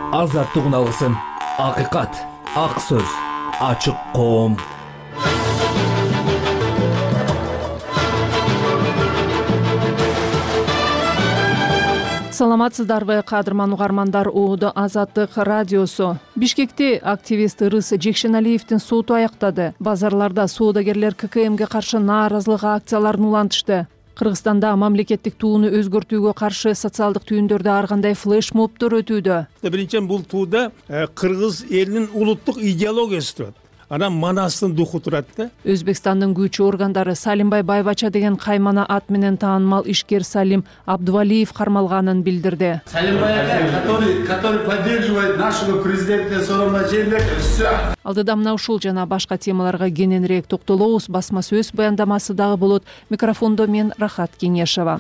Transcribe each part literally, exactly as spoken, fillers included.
азаттык алсын. Акыйкат, ак сөз, ачык коом. Саламатсыздарбы, кадырман угармандар. Ууда Азаттык радиосу. Бишкекте активист Ырыс Жекшеналиевдин соту аяктады. Базарларда соодагерлер ка ка эмге каршы нааразылык акцияларын улантышты. Кыргызстанда мамлекеттик тууну өзгөртүүгө каршы социалдык түйүндөрдө ар кандай флешмобдор өтүүдө. Биринчиден бул тууда кыргыз элинин улуттук идеологиясы турат. Анан манастын духу турат да. Өзбекстандын күч органдары Салимбай Байбача деген каймана ат менен таанымал ишкер Салим Абдувалиев кармалганын билдирди. Салимбай, который, который поддерживает нашего президента Сооронбай Жээнбековича. Алдыда мына ушул жана башка темаларга кененирээк токтолобуз. Басма сөз баяндамасы дагы болот. Микрофондо мен Рахат Кеңешева.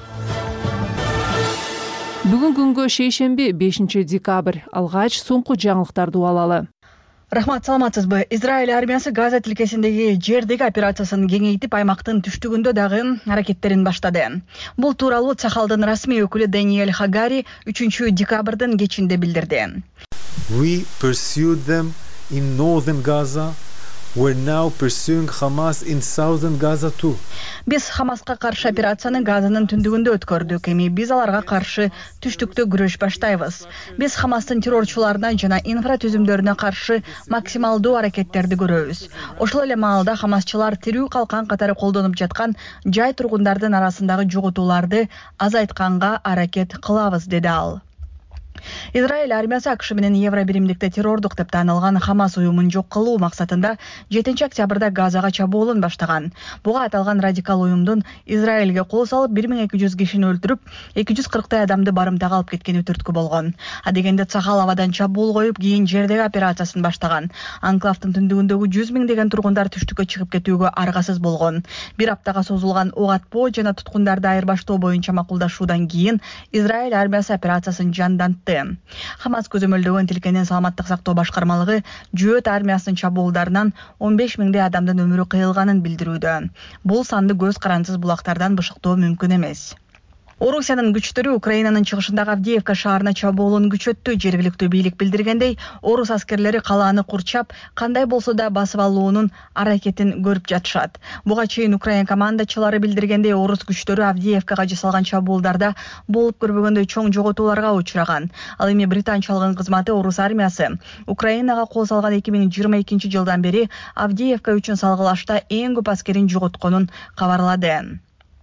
Бүгүн күнгө шейшемби бешинчи декабрь. Алгач соңку жаңылыктарды алалы. Рахмат, саламатсызбы? Израиль армиясы Газа тилкесиндеги жердеги операциясын кеңейтип, аймактын түштүгүндө дагы аракеттерин баштады. Бул тууралуу Цахалдын расмий өкүлү Даниэль Хагари үчүнчү декабрдын кечинде билдирди. We pursued them in northern Gaza. We're now pursuing Hamas in southern Gaza too. Биз Хамаска каршы операцияны Газанын түндүгүндө өткөрдүк. Эми биз аларга каршы түштүктө күрөш баштайбыз. Биз Хамастын террорчуларына жана инфратүзүмдөрүнө каршы максималдуу аракеттерди көрөбүз. Ошол эле маалда Хамасчылар тирүү калкан катары колдонуп жаткан жай тургундардын арасындагы жоготууларды азайтканга аракет кылабыз, деди ал. Израиль армиясы АКШ менен Евро биримдикте террордук деп таанылган Хамас уюмун жок кылуу максатында жетинчи октябрда Газага чабуулун баштаган. Буга аталган радикал уюмдун Израилге кол салып бир миң эки жүз кишини өлтүрүп, эки жүз кырктай адамды барымтага алып кеткени түрткү болгон. Адегенде Цахал абадан чабуул коюп, кийин жердеги операциясын баштаган. Анклавдын түндүгүндөгү жүз миңдеген тургундар түштүккө чыгып кетүүгө аргасыз болгон. Бир аптага созулган ок атпоо жана туткундарды айырбаштоо боюнча макулдашуудан кийин Израиль армиясы операциясын жандантты. Хамас көзөмөлдөгөн тилкенин саламаттык сактоо башкармалыгы Жөөт армиясынын чабуулдарынан он беш миңдей адамдын өмүрү кыйылганын билдирүүдө. Бул санды көз карансыз булактардан бышыктоо мүмкүн эмес. Орусиянын күчтөрү Украинанын чыгышындагы Авдеевка шаарына чабуулун күчөттү. Жергиликтүү бийлик билдиргендей, орус аскерлери калааны курчап, кандай болсо да басып алуунун аракетин көрүп жатышат. Буга чейин Украин командачылары билдиргендей, орус күчтөрү Авдеевкага жасалган чабуулдарда болуп көрбөгөндөй чоң жоготууларга учураган. Ал эми британчалыгын кызматы орус армиясы Украинага кол салган эки миң жыйырма экинчи жылдан бери Авдеевка үчүн салгылашта эң көп аскерин жоготконун кабарлады.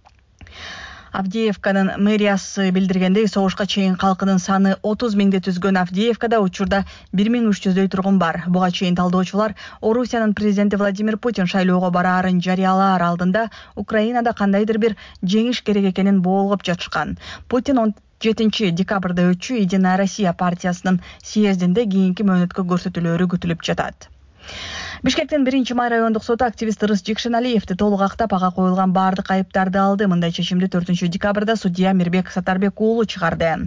Авдеевканын мэриясы билдиргендей, согушка чейин калкынын саны отуз миңди түзгөн Авдеевкада учурда бир миң үч жүздөй тургун бар. Буга чейин талдоочулар Орусиянын президенти Владимир Путин шайлоого бараарын жарыялаар алдында Украинада кандайдыр бир жеңиш керек экенин боолгоп жатышкан. Путин он жетинчи декабрда өтчү Единая Россия партиясынын съездинде кийинки мөөнөткө көрсөтүүлөрү күтүлүп жатат. Бишкектин биринчи май райондук соту активист Ырыс Жекшеналиевди толук актап, ага коюлган баардык айыптарды алды. Мындай чечимди төртүнчү декабрда судья Мирбек Сатарбек уулу чыгарды.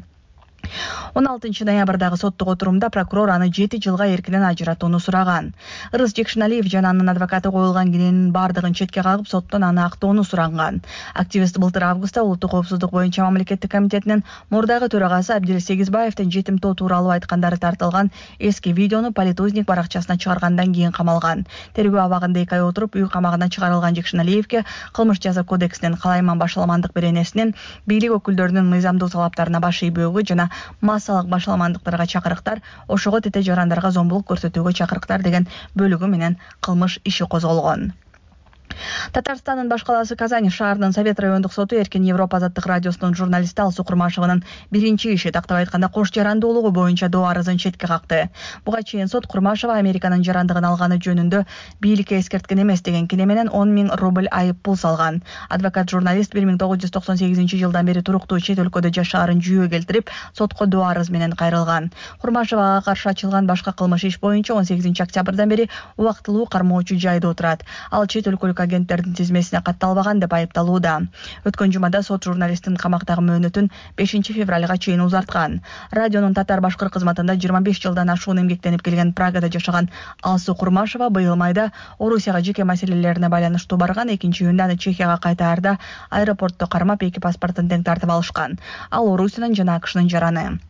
он алтынчы ноябрдагы соттук отурумда прокурор аны жети жылга эркинен ажыратууну сураган. Ырыс Жекшеналиев жана анын адвокаты коюлган кененин бардыгын четке кагып, соттон аны актоону суранган. Активист былтыр августта Улуттук коопсуздук боюнча мамлекеттик комитетинин мурдагы төрагасы Абдил Сегизбаевдин жетимтоо тууралуу айткандары тартылган эски видеону Политузник баракчасына чыгаргандан кийин камалган. Тергөө абагында эки ай отуруп, үй камагына чыгарылган Жекшеналиевге кылмыш жаза кодексинин калайман башаламандык беренесинин бийлик өкүлдөрүнүн мыйзамдуу талаптарына баш ийбөөгө жана массалык башаламандыктарга чакырыктар, ошого тете жарандарга зомбулук көрсөтүүгө чакырыктар деген бөлүгү менен кылмыш иши козголгон. Татарстандын баш калаасы Казань шаарынын Совет райондук соту Эркин Европа азаттык радиосунун журналисти Алсуу Курмашеванын биринчи иши, тактап айтканда кош жарандуулугу боюнча доо арызын четке какты. Буга чейин сот Курмашева Американын жарандыгын алганы жөнүндө бийликке эскерткен эмес деген кине менен он миң рубль айып пул салган. Адвокат журналист бир миң тогуз жүз токсон сегизинчи жылдан бери туруктуу чет өлкөдө жашаарын жүйө келтирип, сотко доо арыз менен кайрылган. Курмашевага каршы ачылган башка кылмыш иш боюнча он сегизинчи октябрдан бери убактылуу кармоочу жайда отурат. Ал чет өлкөлүк агенттердин тизмесине катталбаган деп айыпталууда. Өткөн жумада сот журналисттин камактагы мөөнөтүн бешинчи февралга чейин узарткан. Радионун татар башкыр кызматында жыйырма беш жылдан ашуун эмгектенип келген Прагада жашаган Алсуу Курмашева быйыл майда Орусияга жеке маселелерине байланыштуу барган. Экинчи июнда аны Чехияга кайтаарда аэропортто кармап эки паспортун тең тартып алышкан. Ал Орусиянын жана АКШнын жараны.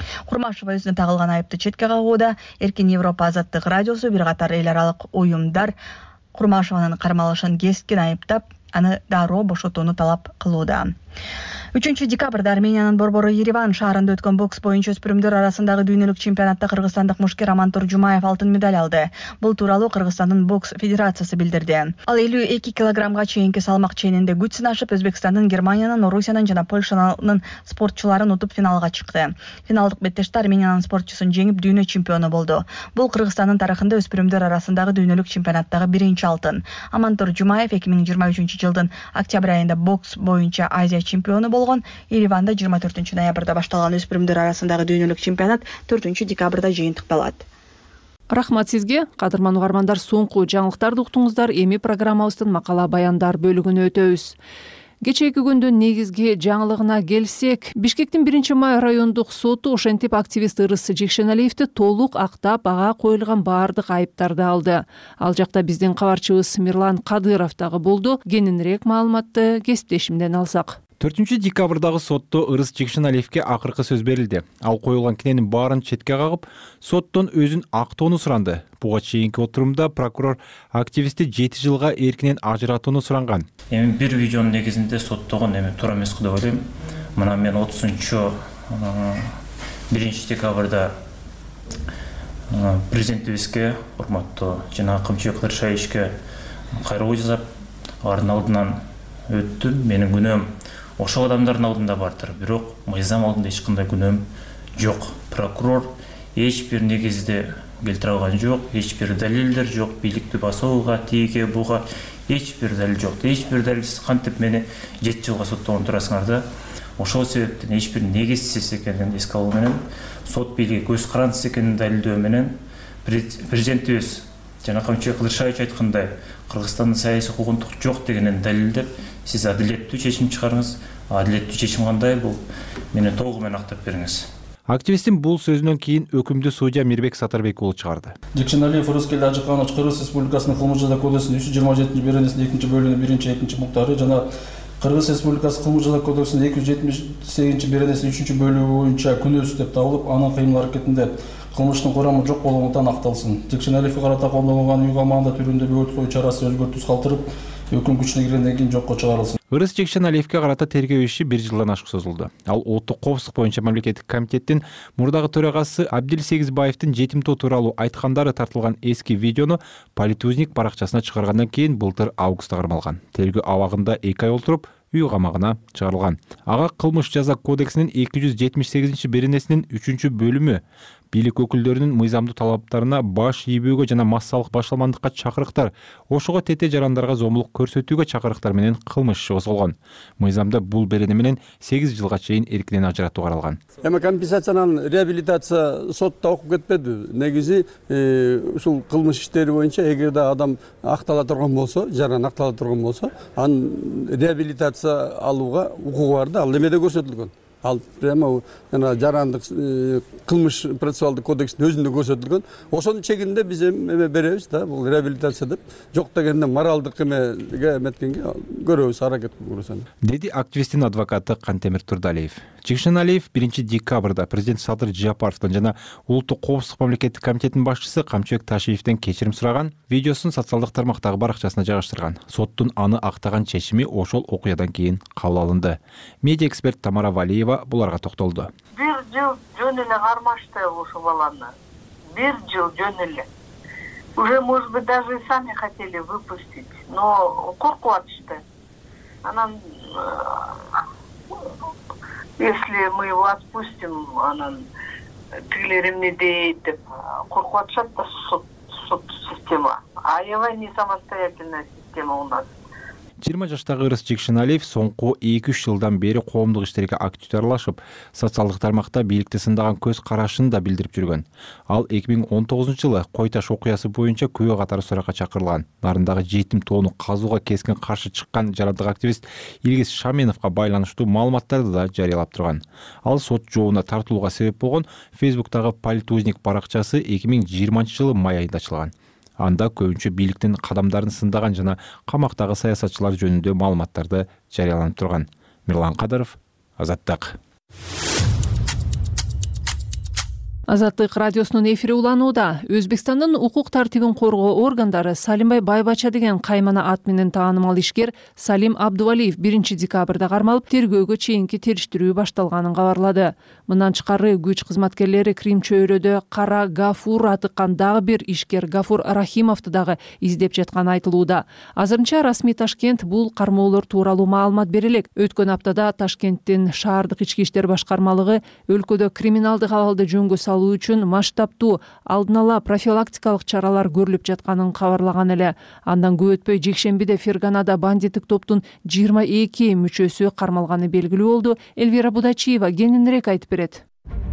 Курмашева өзүнө тагылган айыпты четке кагууда. Эркин Европа Азаттык радиосу бир катар эл аралык уюмдар Курмашеванын кармалышын кескин айыптап, аны дароо бошотууну талап кылууда. үчүнчү декабрда Армениянын борбору Ереван шаарында өткөн бокс боюнча өспүрүмдөр арасындагы дүйнөлүк чемпионатта кыргызстандык мушкер Амантур Жумаев алтын медаль алды. Бул тууралуу Кыргызстандын бокс федерациясы билдирди. Ал элүү эки килограммга чейинки салмак ченинде күч сынашып, Өзбекстандын, Германиянын, Орусиянын жана Польшанын спортчуларын утуп финалга чыкты. Финалдык беттеште Армениянын спортчусун жеңип дүйнө чемпиону болду. Бул Кыргызстандын тарыхында өспүрүмдөр арасындагы дүйнөлүк чемпионаттагы биринчи алтын. Амантур Жумаев эки миң жыйырма үчүнчү жылдын октябрь айында бокс боюнча Азия чемпиону болгон. Ереванда жыйырма төртүнчү ноябрда башталган өспүрүмдөр арасындагы дүйнөлүк чемпионат төртүнчү декабрда жыйынтыкталат. Рахмат сизге, кадырман угармандар, соңку жаңылыктарды уктуңуздар. Эми программабыздын макала баяндар бөлүгүнө өтөбүз. Кечээки күндүн негизги жаңылыгына келсек, Бишкектин биринчи май райондук соту ошентип активист Ырыс Жекшеналиевди толук актап, ага коюлган баардык айыптарды алды. Ал жакта биздин кабарчыбыз Мирлан Кадыров дагы болду. Кененирээк маалыматты кесиптешимден алсак. төртүнчү декабрдагы сотто Ырыс Жекшеналиевге акыркы сөз берилди. Ал коюлган киненин баарын четке кагып, соттон өзүн актоону суранды. Буга чейинки отурумда прокурор активистти жети жылга эркинен ажыратууну суранган. Эми бир видеонун негизинде соттогон эми туура эмес деп ойлойм. Мына мен отузунчу биринчи декабрда президентибизге, урматтуу жана Камчыбек Кыдыршаевичке кайрылуу жасап, алардын алдынан өттүм. Менин күнөөм ошол адамдардын алдында бардыр. Бирок мыйзам алдында эч кандай күнөөм жок. Прокурор эч бир негизди келтире алган жок, эч бир далилдер жок. Бийликти басууга, тиге буга эч бир далил жок. Эч бир далилсиз кантип мени жети жылга соттогон турасыңар да. Ошол себептен эч бир негизсиз экенин эске алуу менен, сот бийлиги көз карандысыз экенин далилдөө менен президентибиз жана Камчыбек Кыдыршаевич айткандай, Кыргызстандын саясий укугунтук жок дегенин далилдеп, сиз адилеттүү чечим чыгарыңыз. Адилеттүү чечим кандай, бул мени толугу менен актап бериңиз. Активисттин бул сөзүнөн кийин өкүмдү судья Мирбек Сатарбек уулу чыгарды. Жекшеналиев Рыскелди Ажыканович Кыргыз Республикасынын кылмыш жаза кодексинин үч жүз жыйырма жетинчи беренесинин экинчи бөлүгүнүн биринчи, экинчи пункттары жана Кыргыз Республикасы кылмыш жаза кодексинин эки жүз жетимиш сегизинчи беренесинин үчүнчү бөлүгү боюнча күнөөсүз деп табылып, анын кыймыл аракетинде кылмыштын курамы жок болгондуктан акталсын. Жекшеналиевге карата колдонулган үй камагында түрүндө бөгөт коюу чарасы өзгөртүүсүз калтырып, өкүм күчүнө киргенден кийин жокко чыгарылсын. Ырыс Жекшеналиевге карата тергөө иши бир жылдан ашык созулду. Ал улуттук коопсуздук боюнча мамлекеттик комитеттин мурдагы төрагасы Абдил Сегизбаевдин жетимтоо тууралуу айткандары тартылган эски видеону Политузник баракчасына чыгаргандан кийин былтыр августта кармалган. Тергөө абагында эки ай олтуруп, үй камагына чыгарылган. Ага кылмыш жаза кодексинин эки жүз жетимиш сегизинчи беренесинин үчүнчү бөлүмү бийлик өкүлдөрүнүн мыйзамдуу талаптарына баш ийбөөгө жана массалык башаламандыкка чакырыктар, ошого тете жарандарга зомбулук көрсөтүүгө чакырыктар менен кылмыш иши козголгон. Мыйзамда бул берене менен сегиз жылга чейин эркинен ажыратуу каралган. Эми компенсациянын реабилитация сотто окуп кетпеди. Негизи ушул кылмыш иштери боюнча эгерде адам актала турган болсо, жаран актала турган болсо, анын реабилитация алууга укугу бар да, ал эмеде көрсөтүлгөн. Ал прямо жана жарандык кылмыш процессуалдык кодекстин өзүндө көрсөтүлгөн. Ошонун чегинде биз эме беребиз да, бул реабилитация деп. Жок дегенде моралдык эмеге эметкенге көрөбүз, аракет кылабыз. Деди активисттин адвокаты Кантемир Турдалиев. Жекшеналиев биринчи декабрда президент Садыр Жапаровдон жана улуттук коопсуздук мамлекеттик комитетинин башчысы Камчыбек Ташиевден кечирим сураган, видеосун социалдык тармактагы баракчасына жайгаштырган. Соттун аны актаган чечими ошол окуядан кийин кабыл алынды. Медиа эксперт Тамара Валиева буларга токтолду. Бир жыл жөн эле кармашты ушул баланы. Бир жыл жөн эле. Уже, может быть, даже и сами хотели выпустить, но коркуп атышты. Анан, если мы его отпустим, анан тигилер эмне дейт деп коркуп атышат да суд система. Аябай не самостоятельная система у нас. жыйырма жаштагы Ырыс Жекшеналиев соңку эки үч жылдан бери коомдук иштерге активдүү аралашып, социалдык тармакта бийликти сындаган көз карашын да билдирип жүргөн. Ал эки миң он тогузунчу жылы Кой Таш окуясы боюнча күбө катары суракка чакырылган. Нарындагы жетим тоону казууга кескен каршы чыккан жарандык активист Илгиз Шаменовго байланыштуу маалыматтарды да жарыялап турган. Ал сот жообуна тартылууга себеп болгон Facebook'тагы Политузник баракчасы эки миң жыйырманчы жылы май айында ачылган. Анда көбүнчө бийликтин кадамдарын сындаган жана камактагы саясатчылар жөнүндө маалыматтарды жарыяланып турган. Мирлан Кадыров, Азаттык. Азаттык радиосунун эфири уланууда. Өзбекстандын укук тартибин коргоо органдары Салимбай Байбача деген каймана ат менен таанымал ишкер Салим Абдувалиев биринчи декабрда кармалып, тергөөгө чейинки териштирүү башталганын кабарлады. Мындан тышкары күч кызматкерлери Крим чөйрөдө Кара Гафур атыккан дагы бир ишкер Гафур Рахимовду дагы издеп жатканы айтылууда. Азырынча расмий Ташкент бул кармоолор тууралуу маалымат бере элек. Өткөн аптада Ташкенттин шаардык ички иштер башкармалыгы өлкөдө криминалдык абалды жөнгө салуу үчүн масштабтуу алдын ала профилактикалык чаралар көрүлүп жатканын кабарлаган эле. Андан көп өтпөй жекшембиде Ферганада бандиттик топтун жыйырма эки мүчөсү кармалганы белгилүү болду. Элвира Будачиева кененирээк айтып берет.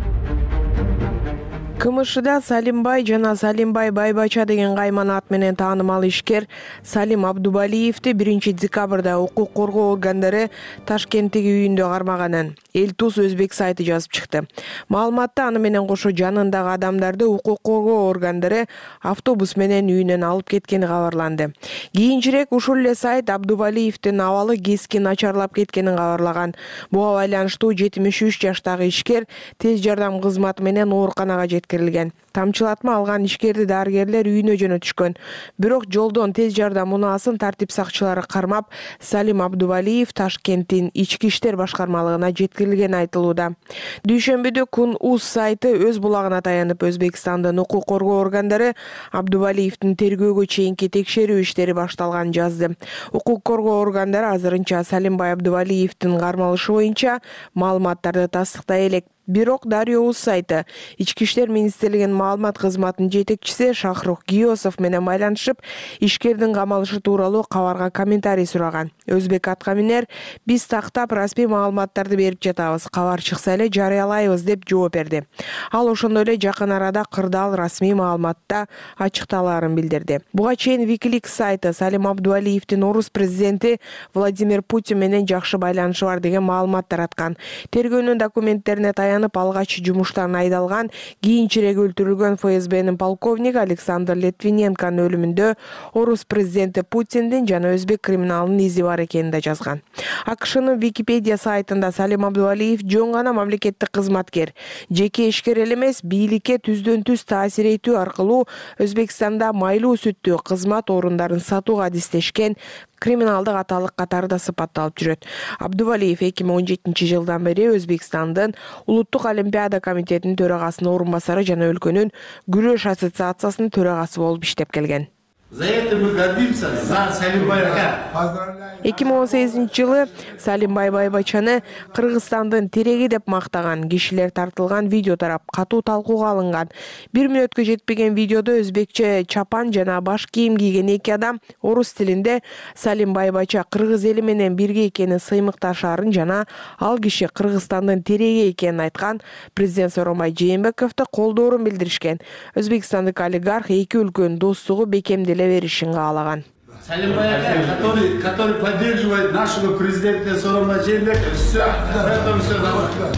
КМШда Салимбай жана Салимбай Байбача деген каймана ат менен таанымал ишкер Салим Абдувалиевди биринчи декабрда укук коргоо органдары Ташкенттеги үйүндө кармаганын Эл Туз Өзбек сайты жазып чыкты. Маалыматта аны менен кошо жанындагы адамдарды укук коргоо органдары автобус менен үйүнөн алып кеткени кабарланды. Кийинчерээк ушул эле сайт Абдувалиевдин абалы кескин начарлап кеткенин кабарлаган. Буга байланыштуу жетимиш үч жаштагы ишкер тез жардам кызматы менен ооруканага жеткирилген. Тамчылатма алган ишкерди дарыгерлер үйүнө жөнөтүшкөн. Бирок жолдон тез жардам унаасын тартип сакчылары кармап, Салим Абдувалиев Ташкенттин ички иштер башкармалыгына жеткирилгени айтылууда. Дүйшөмбүдө Кун Уз сайты өз булагына таянып, Өзбекстандын укук коргоо органдары Абдувалиевдин тергөөгө чейинки текшерүү иштери башталганын жазды. Укук коргоо органдары азырынча Салимбай Абдувалиевдин кармалышы боюнча маалыматтарды тастыктай элек. Бирок Дарья Уз сайты ички иштер министрлигинин маалымат кызматынын жетекчиси Шахрух Гиосов менен байланышып, ишкердин камалышы тууралуу кабарга комментарий сураган. Өзбек аткаминер: "Биз тактап расмий маалыматтарды берип жатабыз. Кабар чыкса эле жарыялайбыз" деп жооп берди. Ал ошондой эле жакын арада кырдаал расмий маалыматта ачыкталаарын билдирди. Буга чейин Wikileaks сайты Салим Абдувалиевдин орус президенти Владимир Путин менен жакшы байланышы бар деген маалымат тараткан. Тергөөнүн документтерине таянып алгач жумуштан айдалган, кийинчерээк өлтүрүлгөн эф эс бнин полковниги Александр Литвиненконун өлүмүндө орус президенти Путиндин жана өзбек криминалынын изи бар экенин да жазган. АКШнын Википедия сайтында Салим Абдувалиев жөн гана мамлекеттик кызматкер, жеке ишкер эле эмес, бийликке түздөн түз таасир этүү аркылуу Өзбекстанда майлуу сүттүү кызмат орундарын сатууга адистешкен криминалдык аталык катары да сыпатталып жүрөт. Абдувалиев эки миң он жетинчи жылдан бери Өзбекстандын Улуттук олимпиада комитетинин төрагасынын орун басары жана өлкөнүн күрөш ассоциациясынын төрагасы болуп иштеп келген. За это мы гордимся, за Салимбая. эки миң он сегизинчи жылы Салимбай Байбачаны Кыргызстандын тереги деп мактаган кишилер тартылган видео тарап катуу талкууга алынган. Бир мүнөткө жетпеген видеодо өзбекче чапан жана баш кийим кийген эки адам орус тилинде Салим Байбача кыргыз эли менен бирге экенин сыймыкташаарын жана ал киши Кыргызстандын тереги экенин айткан президент Сооронбай Жээнбековду колдоорун билдиришкен. Өзбекстандык олигарх эки өлкөнүн достугу бекемделе беришин каалаган. Салимбай, который, который поддерживает нашего президента Сооронбай Жээнбекова. Все, это все нормально.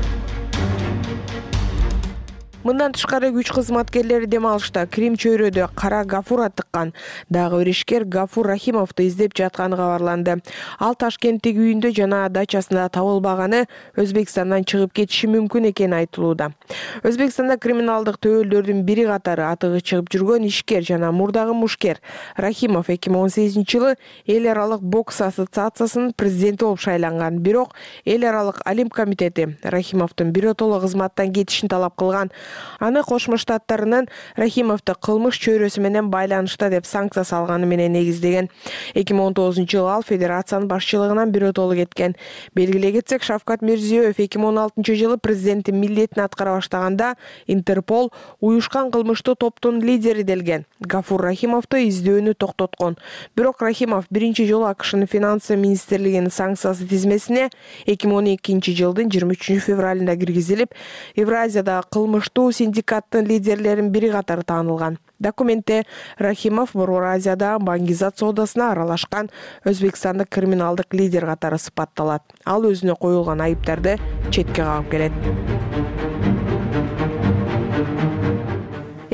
Мындан тышкары күч кызматкерлери дем алышта Крим чөйрөдө Кара Гафур атыккан дагы бир ишкер Гафур Рахимовду издеп жатканы кабарланды. Ал Ташкенттеги үйүндө жана дачасында табылбаганы, Өзбекстандан чыгып кетиши мүмкүн экени айтылууда. Өзбекстанда криминалдык төбөлдөрдүн бири катары атыгы чыгып жүргөн ишкер жана мурдагы мушкер Рахимов эки миң он сегизинчи жылы Эл аралык бокс ассоциациясынын президенти болуп шайланган. Бирок Эл аралык олимп комитети Рахимовдун биротоло кызматтан кетишин талап кылган. Аны Кошмо Штаттарынын Рахимовду кылмыш чөйрөсү менен байланышта деп санкция салганы менен негиздеген. эки миң он тогузунчу жылы ал федерациянын башчылыгынан биротоло кеткен. Белгилей кетсек, Шавкат Мирзиёев эки миң он алтынчы жылы президенттин милдетин аткара баштаганда Интерпол уюшкан кылмыштуу топтун лидери делген Гафур Рахимовду издөөнү токтоткон. Бирок Рахимов биринчи жолу АКШнын финансы министрлигинин санкциясы тизмесине эки миң он экинчи жылдын жыйырма үчүнчү февралында киргизилип, Евразияда кылмыштуу синдикаттын лидерлеринин бири катары таанылган. Документте Рахимов Борбор Азияда баңгизат соодасына аралашкан өзбекстандык криминалдык лидер катары сыпатталат. Ал өзүнө коюлган айыптарды четке кагып келет.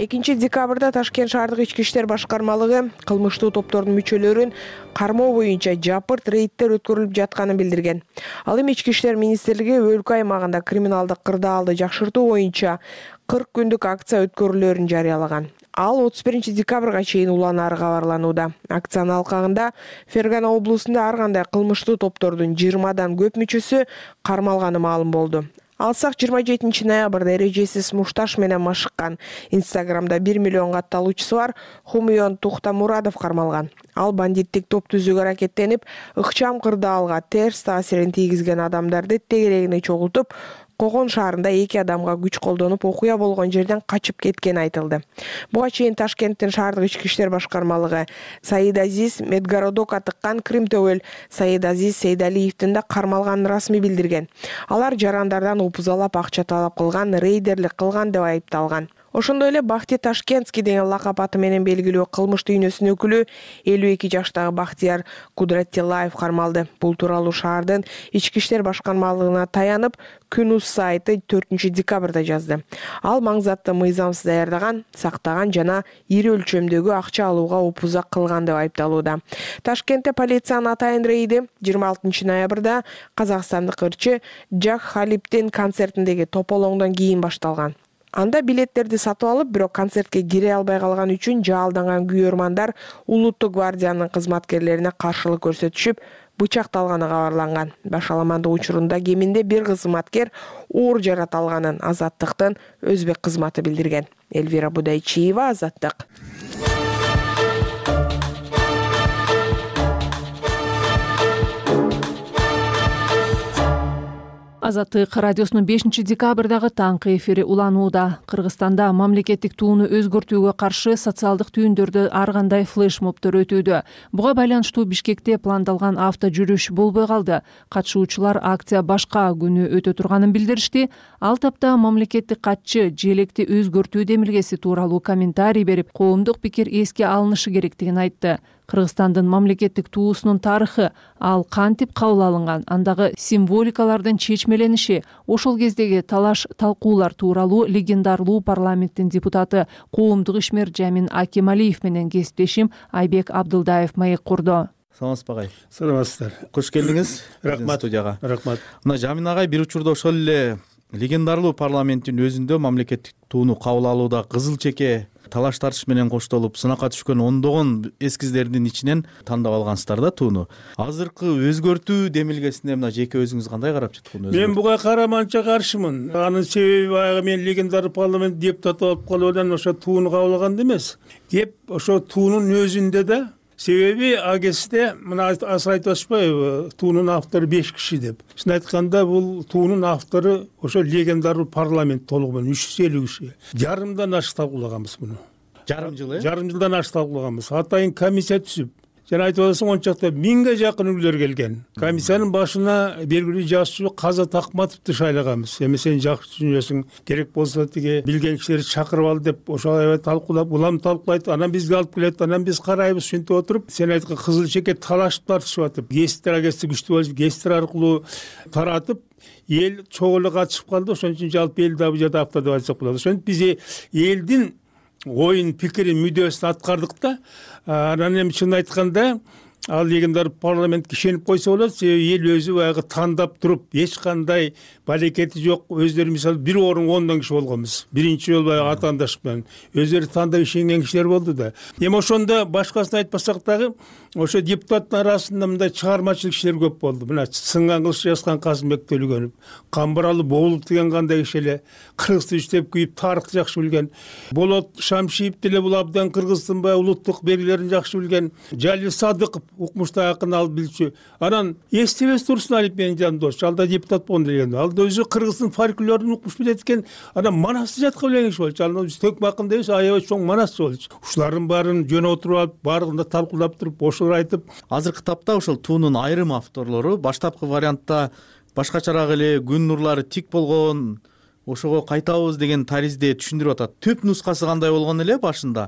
экинчи декабрда Ташкент шаардык ички иштер башкармалыгы кылмыштуу топтордун мүчөлөрүн кармоо боюнча жапырт рейдтер өткөрүлүп жатканын билдирген. Ал эми ички иштер министрлиги өлкө аймагында криминалдык кырдаалды жакшыртуу боюнча кырк күндүк акция өткөрүлөөрүн жарыялаган. Ал отуз биринчи декабрга чейин уланары кабарланууда. Акциянын алкагында Фергана облусунда ар кандай кылмыштуу топтордун жыйырмадан көп мүчөсү кармалганы маалым болду. Алсак жыйырма жетинчи ноябрда эрежесиз мушташ менен машыккан, Инстаграмда бир миллион катталуучусу бар Хумион Тухтамурадов кармалган. Ал бандиттик топ түзүүгө аракеттенип, ыкчам кырдаалга терс таасирин тийгизген адамдарды тегерегине чогултуп, Когон шаарында эки адамга күч колдонуп, окуя болгон жерден качып кеткени айтылды. Буга чейин Ташкенттин шаардык ички иштер башкармалыгы Саид Азиз Медгородокко тыккан Крим-Төбөл Саид Азиз Сейдалиевдин да кармалганын расмий билдирген. Алар жарандардан опузалап акча талап кылган, рейдерлик кылган деп айыпталган. Ошондой эле Бахти Ташкентский деген лакап аты менен белгилүү кылмыш дүйнөсүнүн өкүлү элүү эки жаштагы Бахтияр Кудратилаев кармалды. Бул тууралуу шаардын ички иштер башкармалыгына таянып, Күнүс сайты төртүнчү декабрда жазды. Ал маңзатты мыйзамсыз даярдаган, сактаган жана ири өлчөмдөгү акча алууга опузак кылган деп айыпталууда. Ташкентте полициянын атайын рейди жыйырма алтынчы ноябрда казакстандык ырчы Жак Халиптин концертиндеги тополоңдон кийин башталган. Анда билеттерди сатып алып, бирок концертке кире албай калган үчүн жаалданган күйөрмандар Улуттук гвардиянын кызматкерлерине каршылык көрсөтүшүп, бычакталганы кабарланган. Башаламандык учурунда кеминде бир кызматкер оор жарат алганын Азаттыктын өзбек кызматы билдирген. Эльвира Будайчиева, Азаттык. Азаттык радиосунун бешинчи декабрдагы таңкы эфири уланууда. Кыргызстанда мамлекеттик тууну өзгөртүүгө каршы социалдык түйүндөрдө ар кандай флешмобдор өтүүдө. Буга байланыштуу Бишкекте пландалган авто жүрүш болбой калды. Катышуучулар акция башка күнү өтө турганын билдиришти. Ал тапта мамлекеттик катчы желекти өзгөртүү демилгеси тууралуу комментарий берип, коомдук пикир эске алынышы керектигин айтты. Кыргызстандын мамлекеттик туусунун тарыхы, ал кантип кабыл алынган, андагы символикалардын чечмелениши, ошол кездеги талаш талкуулар тууралуу легендарлуу парламенттин депутаты коомдук ишмер Жамин Акималиев менен кесиптешим Айбек Абдылдаев маек курду. Саламатсызбы агай? Саламатсыздар. Кош келдиңиз. Рахмат студияга. Рахмат. Мына Жамин агай бир учурда ошол эле легендарлуу парламенттин өзүндө мамлекеттик тууну кабыл алууда кызыл чеке талаш тартыш менен коштолуп сынакка түшкөн ондогон эскиздердин ичинен тандап алгансыздар да тууну. Азыркы өзгөртүү демилгесине мына жеке өзүңүз кандай карап жаткан? Мен буга караманча каршымын. Анын себеби баягы мен легендар парламент депутаты болуп калуудан ошо тууну кабыл алган эмес. Кеп ошо туунун өзүндө да себеби агесте мына азыр айтып атышпайбы, туунун автору беш киши деп. Чын айтканда бул туунун автору ошо легендар парламент толугу менен үч жүз элүү киши. Жарымдан ашык талкуулаганбыз муну. Жарым жыл, э? Жарым жылдан ашык талкуулаганбыз. Атайын комиссия түзүп, жана айтып атасың ончакта миңге жакын үлгүлөр келген. Комиссиянын башына белгилүү жазуучу Каза Такматовду шайлаганбыз. Эми сен жакшы түшүнөсүң, керек болсо тиги билген кишилерди чакырып ал деп ошол аябай талкуулап, улам талкуулайт, анан бизге алып келет, анан биз карайбыз, ушинтип отуруп, сен айткан кызыл чеке талашып тартышып атып, гесттер агесте күчтүү болуп, гесттер аркылуу таратып, эл чогуу эле катышып калды. Ошон үчүн жалпы эл дагы жадапта деп айтсак болот. Ошентип биз элдин оюн, пикирин, мүдөөсүн аткардык да. Анан эми чын айтканда ал легендар парламентке ишенип койсо болот, себеби эл өзү баягы тандап туруп, эч кандай балекети жок, өздөрү мисалы бир орун ондон киши болгонбуз. Биринчи жолу баягы атаандаш менен өздөрү тандап ишенген кишилер болду да. Эми ошондо башкасын айтпасак дагы, ошо депутаттын арасында мындай чыгармачылык кишилер көп болду. Мына сынган кылыш жазган Казымбек Төлөгөнов, Камбаралы Боолук деген кандай киши эле, кыргыз тилин иштеп күйүп, тарыхты жакшы билген. Болот Шамшиев деле бул абдан кыргыздын баягы улуттук белгилерин жакшы билген. Жалил Садыков укмуштуу акын ал билчү. Анан Эстебес Турсуналиев менин жандош, ал да депутат болгон деген. Ал да өзү кыргыздын фольклорун укмуш билет экен. Анан манасты жатка билген киши болчу. Ал биз төкмө акын дейбиз, аябай чоң манас болчу. Ушулардын баарын жөн отуруп алып, баарыгында талкуулап туруп, ошолор айтып, азыркы тапта ошол туунун айрым авторлору баштапкы вариантта башкачараак эле күн нурлары тик болгон, ошого кайтабыз деген таризде түшүндүрүп атат. Түп нускасы кандай болгон эле башында.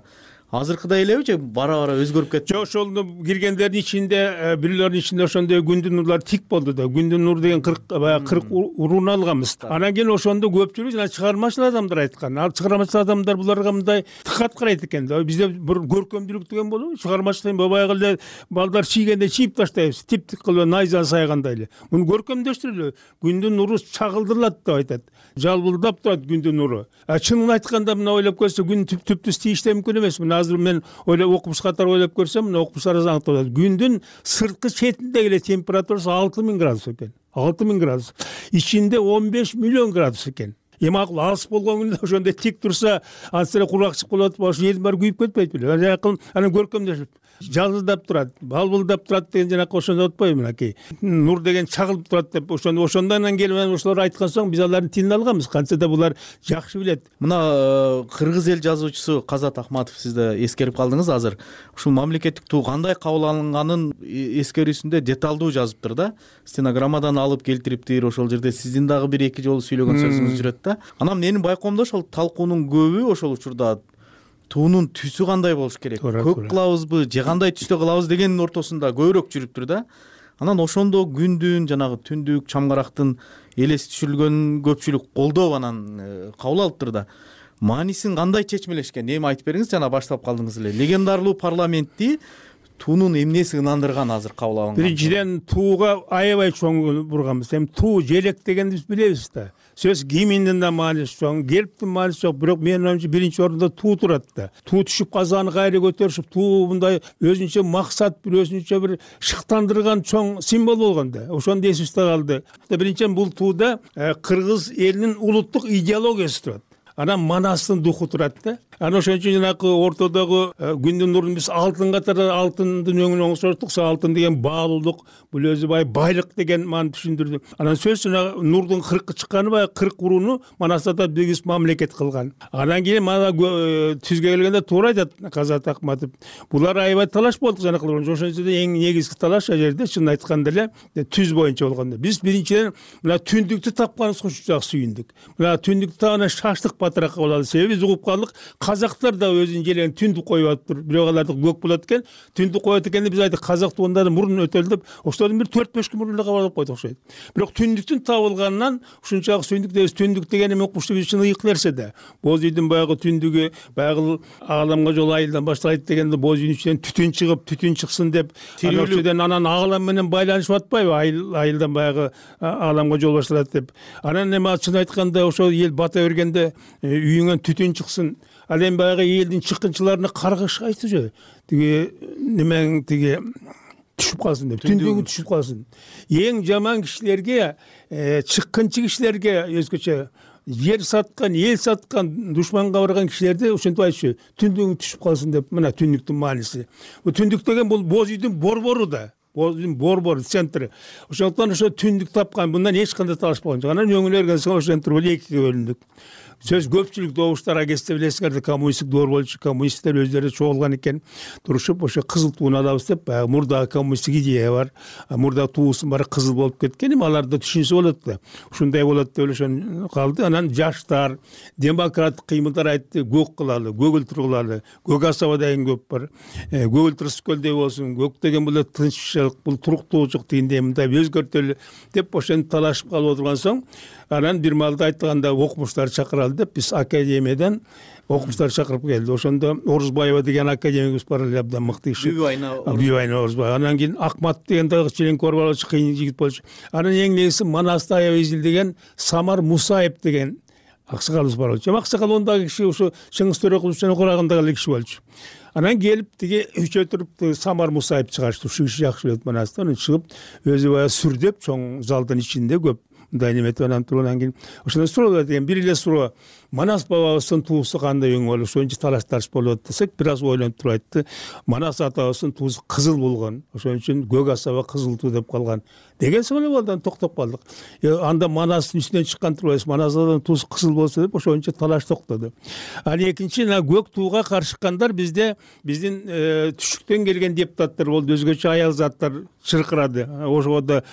азыркыдай элеби же бара бара өзгөрүп кетти? Жок, ошол киргендердин ичинде, бирөөлөрдүн ичинде ошондой күндүн нурлары тик болду да. Күндүн нуру деген кырк баягы кырк урууну алганбыз. Анан кийин ошондо көпчүлүк жана чыгармачыл адамдар айткан. Ал чыгармачыл адамдар буларга мындай дыкат карайт экен да. Бизде бир көркөмдүүлүк деген болобу? Чыгармачыл деген баягы эле балдар чийгенде чийип таштайбыз. Тип-тип кылып найза сайгандай эле. Муну көркөмдөштүрөлү. Күндүн нуру чагылдырылат деп айтат. Жалбылдап турат күндүн нуру. А чынын айтканда мына ойлоп көрсө күн түп-түптү тийиштей мүмкүн эмес. Мына азыр мен ойлоп окумуш катары ойлоп көрсөм, мына окумуштар аныктап атат. Күндүн сырткы четинде эле температурасы алты миң градус экен. алты миң градус. Ичинде он беш миллион градус экен. Эми акыл алыс болгон күндө ошондой тик турса, ансыра куракчык болот, ошо жердин баары күйүп кетпейт беле. Жакын анан көркөмдөшүп жалдыздап турат, балбылдап турат деген жанакы ошондо атпайбы мынакей. Нур деген чагылып турат деп ошондо ошондон келип ошолор айткан соң биз алардын тилин алганбыз. Кантсе да булар жакшы билет. Мына кыргыз эл жазуучусу Казат Акматов сиз да эскерип калдыңыз азыр. Ушул мамлекеттик туу кандай кабыл алынганын эскерүүсүндө деталдуу жазыптыр да. Стенограммадан алып келтириптир. Ошол жерде сиздин дагы бир эки жолу сүйлөгөн сөзүңүз жүрөт да. Анан менин байкоомдо ошол талкуунун көбү ошол учурда туунун түсү кандай болуш керек, көк кылабызбы же кандай түстө кылабыз дегенин ортосунда көбүрөөк жүрүптүр да. Анан ошондо күндүн жанагы түндүк чамгарактын элеси түшүрүлгөнүн көпчүлүк колдоп анан кабыл алыптыр да. Маанисин кандай чечмелешкен? Эми айтып бериңиз, жана баштап калдыңыз эле. Легендарлуу парламентти туунун эмнеси ынандырган азыр кабыл алынган? Биринчиден тууга аябай чоң бурганбыз. Эми туу желек дегенди биз билебиз да. Сөз гимндин да мааниси чоң, гербтин мааниси чоң, бирок менин оюмча биринчи орунда туу турат да. Туу түшүп казаны кайра көтөрүшүп, туу мындай өзүнчө максат, бир өзүнчө бир шыктандырган чоң символ болгон да. Ошону эсибизде калды. Биринчиден бул тууда кыргыз элинин улуттук идеологиясы турат. Анан Манастын духу турат да. Анан ошон үчүн жанакы ортодогу күндүн нурун биз алтын катары, алтындын өңүн оңшорттук. Алтын деген баалуулук, бул өзү бай байлык деген маани түшүндүрдү. Анан сөз нурдун кыркы чыкканы бай кырк урууну Манастада биз мамлекет кылган. Анан кийин мана түзгө келгенде туура айтат Казат Акматов. Булар аябай талаш болду жанакылар. Ошондо эң негизги талаш ал жерде чын айтканда эле түз боюнча болгондо. Биз биринчиден мына түндүктү тапканыбызга жакшы сүйүндүк. Мына түндүктү тагына шаштык батыраак болду. Себеби биз угуп калдык. Казактар да өзүнүн желегин түндүк коюп атыптыр. Бирок аларды көк болот экен. Түндүк коет экенде биз айттык, казак туугунда мурун өтөлдөп, ошолордун бир төрт беш күн мурун эле кабыл алып койдук окшойт. Бирок түндүктүн табылганынан ушунчалык сүйүндүк дейбиз. Түндүк деген эми окумушту биз үчүн ыйык нерсе да. Боз үйдүн баягы түндүгү, баягы ааламга жол айылдан башталат дегенде боз үйдүн ичинен түтүн чыгып, түтүн чыксын деп, анан анан аалам менен байланышып атпайбы? Айыл айылдан баягы ааламга жол башталат деп. Анан эми чын айтканда ошол эл бата бергенде үйүңөн түтүн чыксын. Ал эми баягы элдин чыккынчыларына каргыш айтты жо. Тиги немең тиги түшүп калсын деп, түндүгү түшүп калсын. Эң жаман кишилерге, чыккынчы кишилерге өзгөчө жер саткан, эл саткан, душманга барган кишилерди ошентип айтчу, түндүгү түшүп калсын деп. Мына түндүктүн мааниси. Бул түндүк деген бул боз үйдүн борбору да. Боз үйдүн борбору, центри. Ошондуктан ошо түндүк тапкан, мындан эч кандай талаш болгон жок. Анан өңүн берген соң ошентип экиге бөлүндүк. Сөз көпчүлүк добуштар агесте билесиңер да, коммунисттик доор болчу, коммунисттер өздөрү чогулган экен, турушуп ошо кызыл тууну алабыз деп, баягы мурдагы коммунисттик идея бар. Мурда туусун баары кызыл болуп кеткен, эми аларда түшүнсө болот да. Ушундай болот деп ошон калды. Анан жаштар, демократтык кыймылдар айтты, көк кылалы, көгүлтүр кылалы, көк асаба деген көп бар. Көгүлтүр скөлдөй болсун, көк деген бул тынччылык, бул туруктуулук дегендей мындай өзгөртөлү деп ошентип талашып калып отурган соң, анан бир маалда айтканда окумуштар чакыралды деп биз академиядан окумуштар чакырып келди. Ошондо Орузбаева деген академигибиз бар эле, абдан мыкты киши. Бүбайна Орузбаева. Анан кийин Акмат деген дагы членкор болчу, кыйын жигит болчу. Анан эң негизги Манаста аябай изилдеген Самар Мусаев деген аксакалыбыз бар болчу. Аксакал ондагы киши ушу Чыңгыз Төрөкуловдун курагындагы эле киши болчу. Анан келип тиги үчөө туруп Самар Мусаев чыгачты. Ушу киши жакшы билет Манаста. Анан чыгып өзү баягы сүрдөп чоң залдын ичинде көп мындай неметип анан тургандан кийин ошондо суроо деген бир эле суроо. Манас бабабыздын туусу кандай өң болуп, ошончо талаш тарш болуп десек, бир аз ойлонуп туруп айтты. Манас атабыздын туусу кызыл болгон. Ошон үчүн көк асаба кызыл туу деп калган. Деген соң эле болду, токтоп калдык. Анда Манастын үстүнөн чыккан турбайбыз. Манас атабыздын туусу кызыл болсо деп ошончо талаш токтоду. Ал экинчи көк тууга каршыккандар бизде биздин түшүктөн келген депутаттар болду, өзгөчө аял заттар чыркырады. Ошого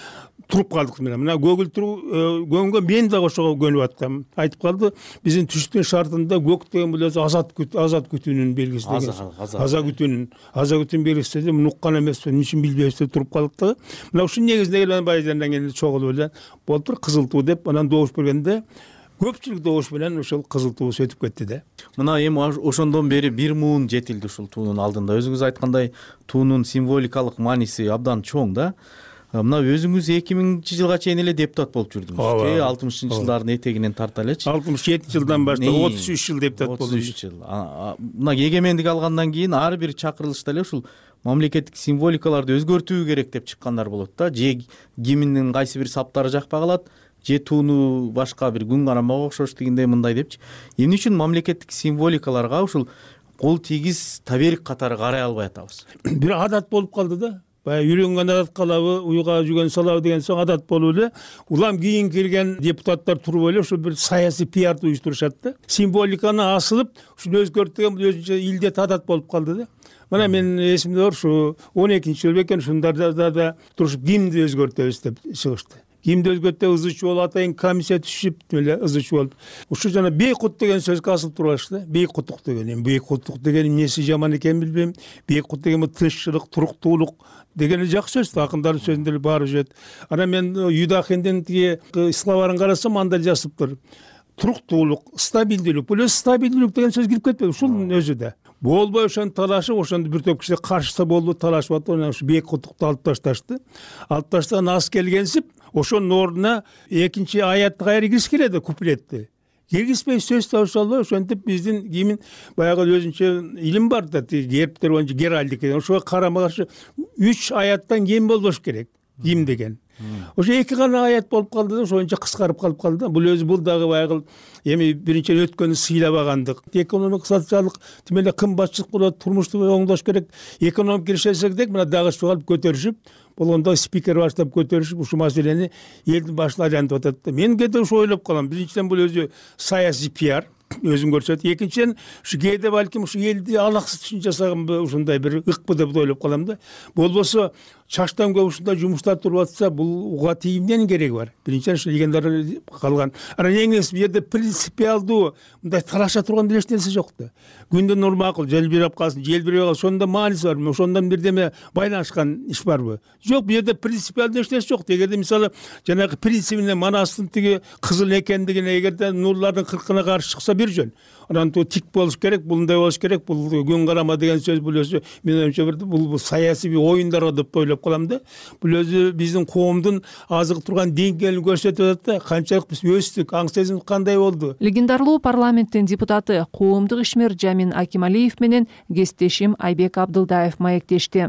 туруп калдык менен мына көгүлтүрүү көнгө мен да ошого көнүп атам. Айтып калды, биздин түштүн шартында көк деген бул өзү азат азат күтүүнүн белгиси деген. Аза күтүүнүн, аза күтүүнүн белгиси деп нуккан эмес, эмне үчүн билбейбиз туруп калдык да. Мына ушунун негизинде эле байжандан кийин чогулуп эле болуптур кызыл туу деп анан добуш бергенде көпчүлүк добуш менен ошол кызыл туу өтүп кетти да. Мына эми ошондон бери бир муун жетилди ушул туунун алдында. Өзүңүз айткандай, туунун символикалык мааниси абдан чоң да. Мына өзүңүз эки миңинчи жылга чейин эле депутат болуп жүрдүңүз. Э алтымышынчы жылдардын этегинен тарта элечи. алтымыш жетинчи жылдан баштап отуз үч жыл депутат болдум. отуз үч жыл. Мына эгемендик алгандан кийин ар бир чакырылышта эле ушул мамлекеттик символикаларды өзгөртүү керек деп чыккандар болот да. Же гимндин кайсы бир саптары жакпай калат, же тууну башка бир күн карамага окшош дегендей мындай депчи. Эмне үчүн мамлекеттик символикаларга ушул кол тийгиз таберик катары карай албай атабыз? Бир адат болуп калды да. Баягы үйрөнгөн адат калабы, уйга жүргөн салабы деген соң адат болуп эле. Улам кийин келген депутаттар туруп эле ушул бир саясий пиарды уюштурушат да. Символиканы асылып, ушуну өзгөртүп деген бул өзүнчө илдет адат болуп калды да. Мына мен эсимде бар, ушу он экинчи жыл бекен ушундарда да турушуп гимнди өзгөртөбүз деп чыгышты. Гимнди өзгөртө ызы чуу болуп атайын комиссия түшүп эле ызы чуу болуп. Ушу жана бейкут деген сөзгө асылып турбаш да. Бейкуттук деген, эми бейкуттук деген эмнеси жаман экенин билбейм. Бейкут деген тынччылык, туруктуулук деген жакшы сөз, акындардын сөзүндө эле баары жүрөт. Анан мен Юдахиндин тиги словарын карасам анда жазыптыр. Туруктуулук, стабилдүүлүк. Бул өзү стабилдүүлүк деген сөз кирип кетпейби? Ушунун өзү да. Болбой ошону талашып, ошондо бир топ киши каршысы болду, талашып атты, анан ушу бейкуттукту алып ташташты. Алып таштаган аз келгенсип, ошонун ордуна экинчи аятты кайра киргиз келет, куплетти. Киргизбей сөз табышалы, ошентип биздин гимн баягы өзүнчө илим бар да, гербтер боюнча геральдика деген. Ошого карама каршы үч аяттан кем болбош керек гимн деген. Ошо эки гана аят болуп калды да, ошончо кыскарып калып калды. Бул өзү бул дагы баягы эми биринчиден өткөнү сыйлабагандык. Экономик, социалдык тимеле кымбатчылык болот, турмушту оңдош керек. Экономик киришесек мына дагы ушул алып көтөрүшүп, болгондо спикер баштап көтөрүшүп ушул маселени элдин башына айлантып атат. Мен кээде ошо ойлоп калам. Биринчиден бул өзү саясий пиар өзүн көрсөтөт. Экинчиден ушу кээде балким ушу элди алаксыз үчүн жасаганбы, ушундай бир ыкпы деп ойлоп калам да. Болбосо чачтан көп ушундай жумуштар туруп атса, бул уга тийимден кереги бар. Биринчиден ушу легендар калган. Анан эң эс бу жерде принципиалдуу мындай талаша турган эч нерсе жок да. Күндүн нуру макул, жел биреп калсын, жел бирбей калсын, ошондо мааниси барбы? Ошондон бирдеме байланышкан иш барбы? Жок, бу жерде принципиалдуу эч нерсе жок. Эгерде мисалы жанагы принцибине манастын тиги кызыл экендигине эгерде нурлардын кыркына каршы чыкса бир жөн. Анан ту тик болуш керек, булундай болуш керек, бул күн карама деген сөз бул өзү мен ойымча бир бул саясий оюндар деп ойлоп калам да. Бул өзү биздин коомдун азык турган деңгээлин көрсөтүп атат да. Канчалык биз өстүк, аң сезим кандай болду? Легендарлуу парламенттин депутаты, коомдук ишмер Жамин Акималиев менен кесиптешим Айбек Абдылдаев маектешти.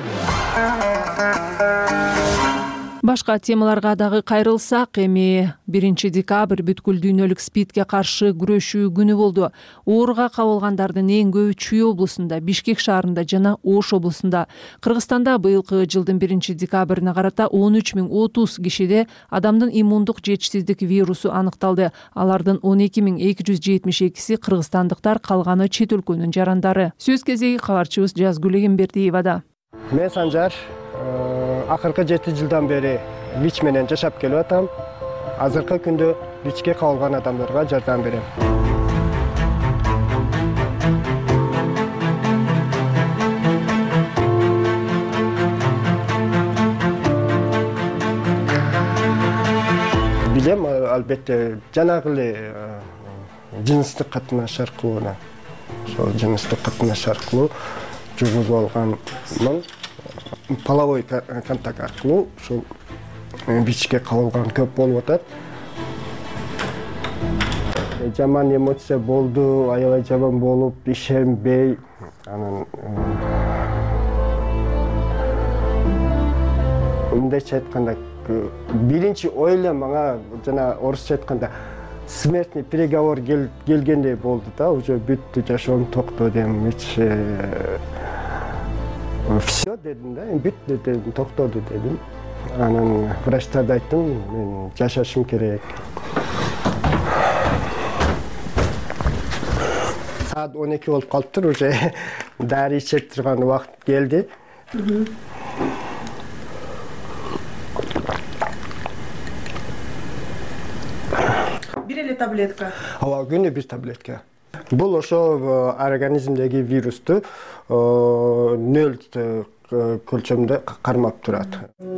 Башка темаларга дагы кайрылсак, эми биринчи декабрь бүткүл дүйнөлүк спидке каршы күрөшүү күнү болду. Ооруга кабылгандардын эң көбү Чүй облусунда, Бишкек шаарында жана Ош облусунда. Кыргызстанда быйылкы жылдын биринчи декабрына карата он үч миң отуз кишиде адамдын иммундук жетишсиздик вирусу аныкталды. Алардын он эки миң эки жүз жетимиш экиси кыргызстандыктар, калганы чет өлкөнүн жарандары. Сөз кезеги кабарчыбыз Жазгүл Эгембердиевада. Мен Санжар акыркы жети жылдан бери ВИЧ менен жашап келип атам. Азыркы күндө ВИЧке кабылган адамдарга жардам берем. Билем, албетте, жанагы эле жыныстык катнаш аркылуу, ошол жыныстык катнаш аркылуу жугузуп алганмын. Половой контакт аркылуу ушул ВИЧке кабылган көп болуп атат. Жаман эмоция болду, аябай жаман болуп, ишенбей, анан мындайча айтканда, биринчи ой эле мага жана орусча айтканда смертный приговор келгендей болду да, уже бүттү, жашоом токтоо дедим, эч все дедим да, бүттү дедим, токтоду дедим. Анан врачтарга айттым, мен жашашым керек. Саат он эки болуп калыптыр, уже дары ичип турган убакыт келди. бир таблетка? Ооба, күнүнө бир таблетка. Бул ошо организмдеги вирусту нөл көлчөмдө кармап турат.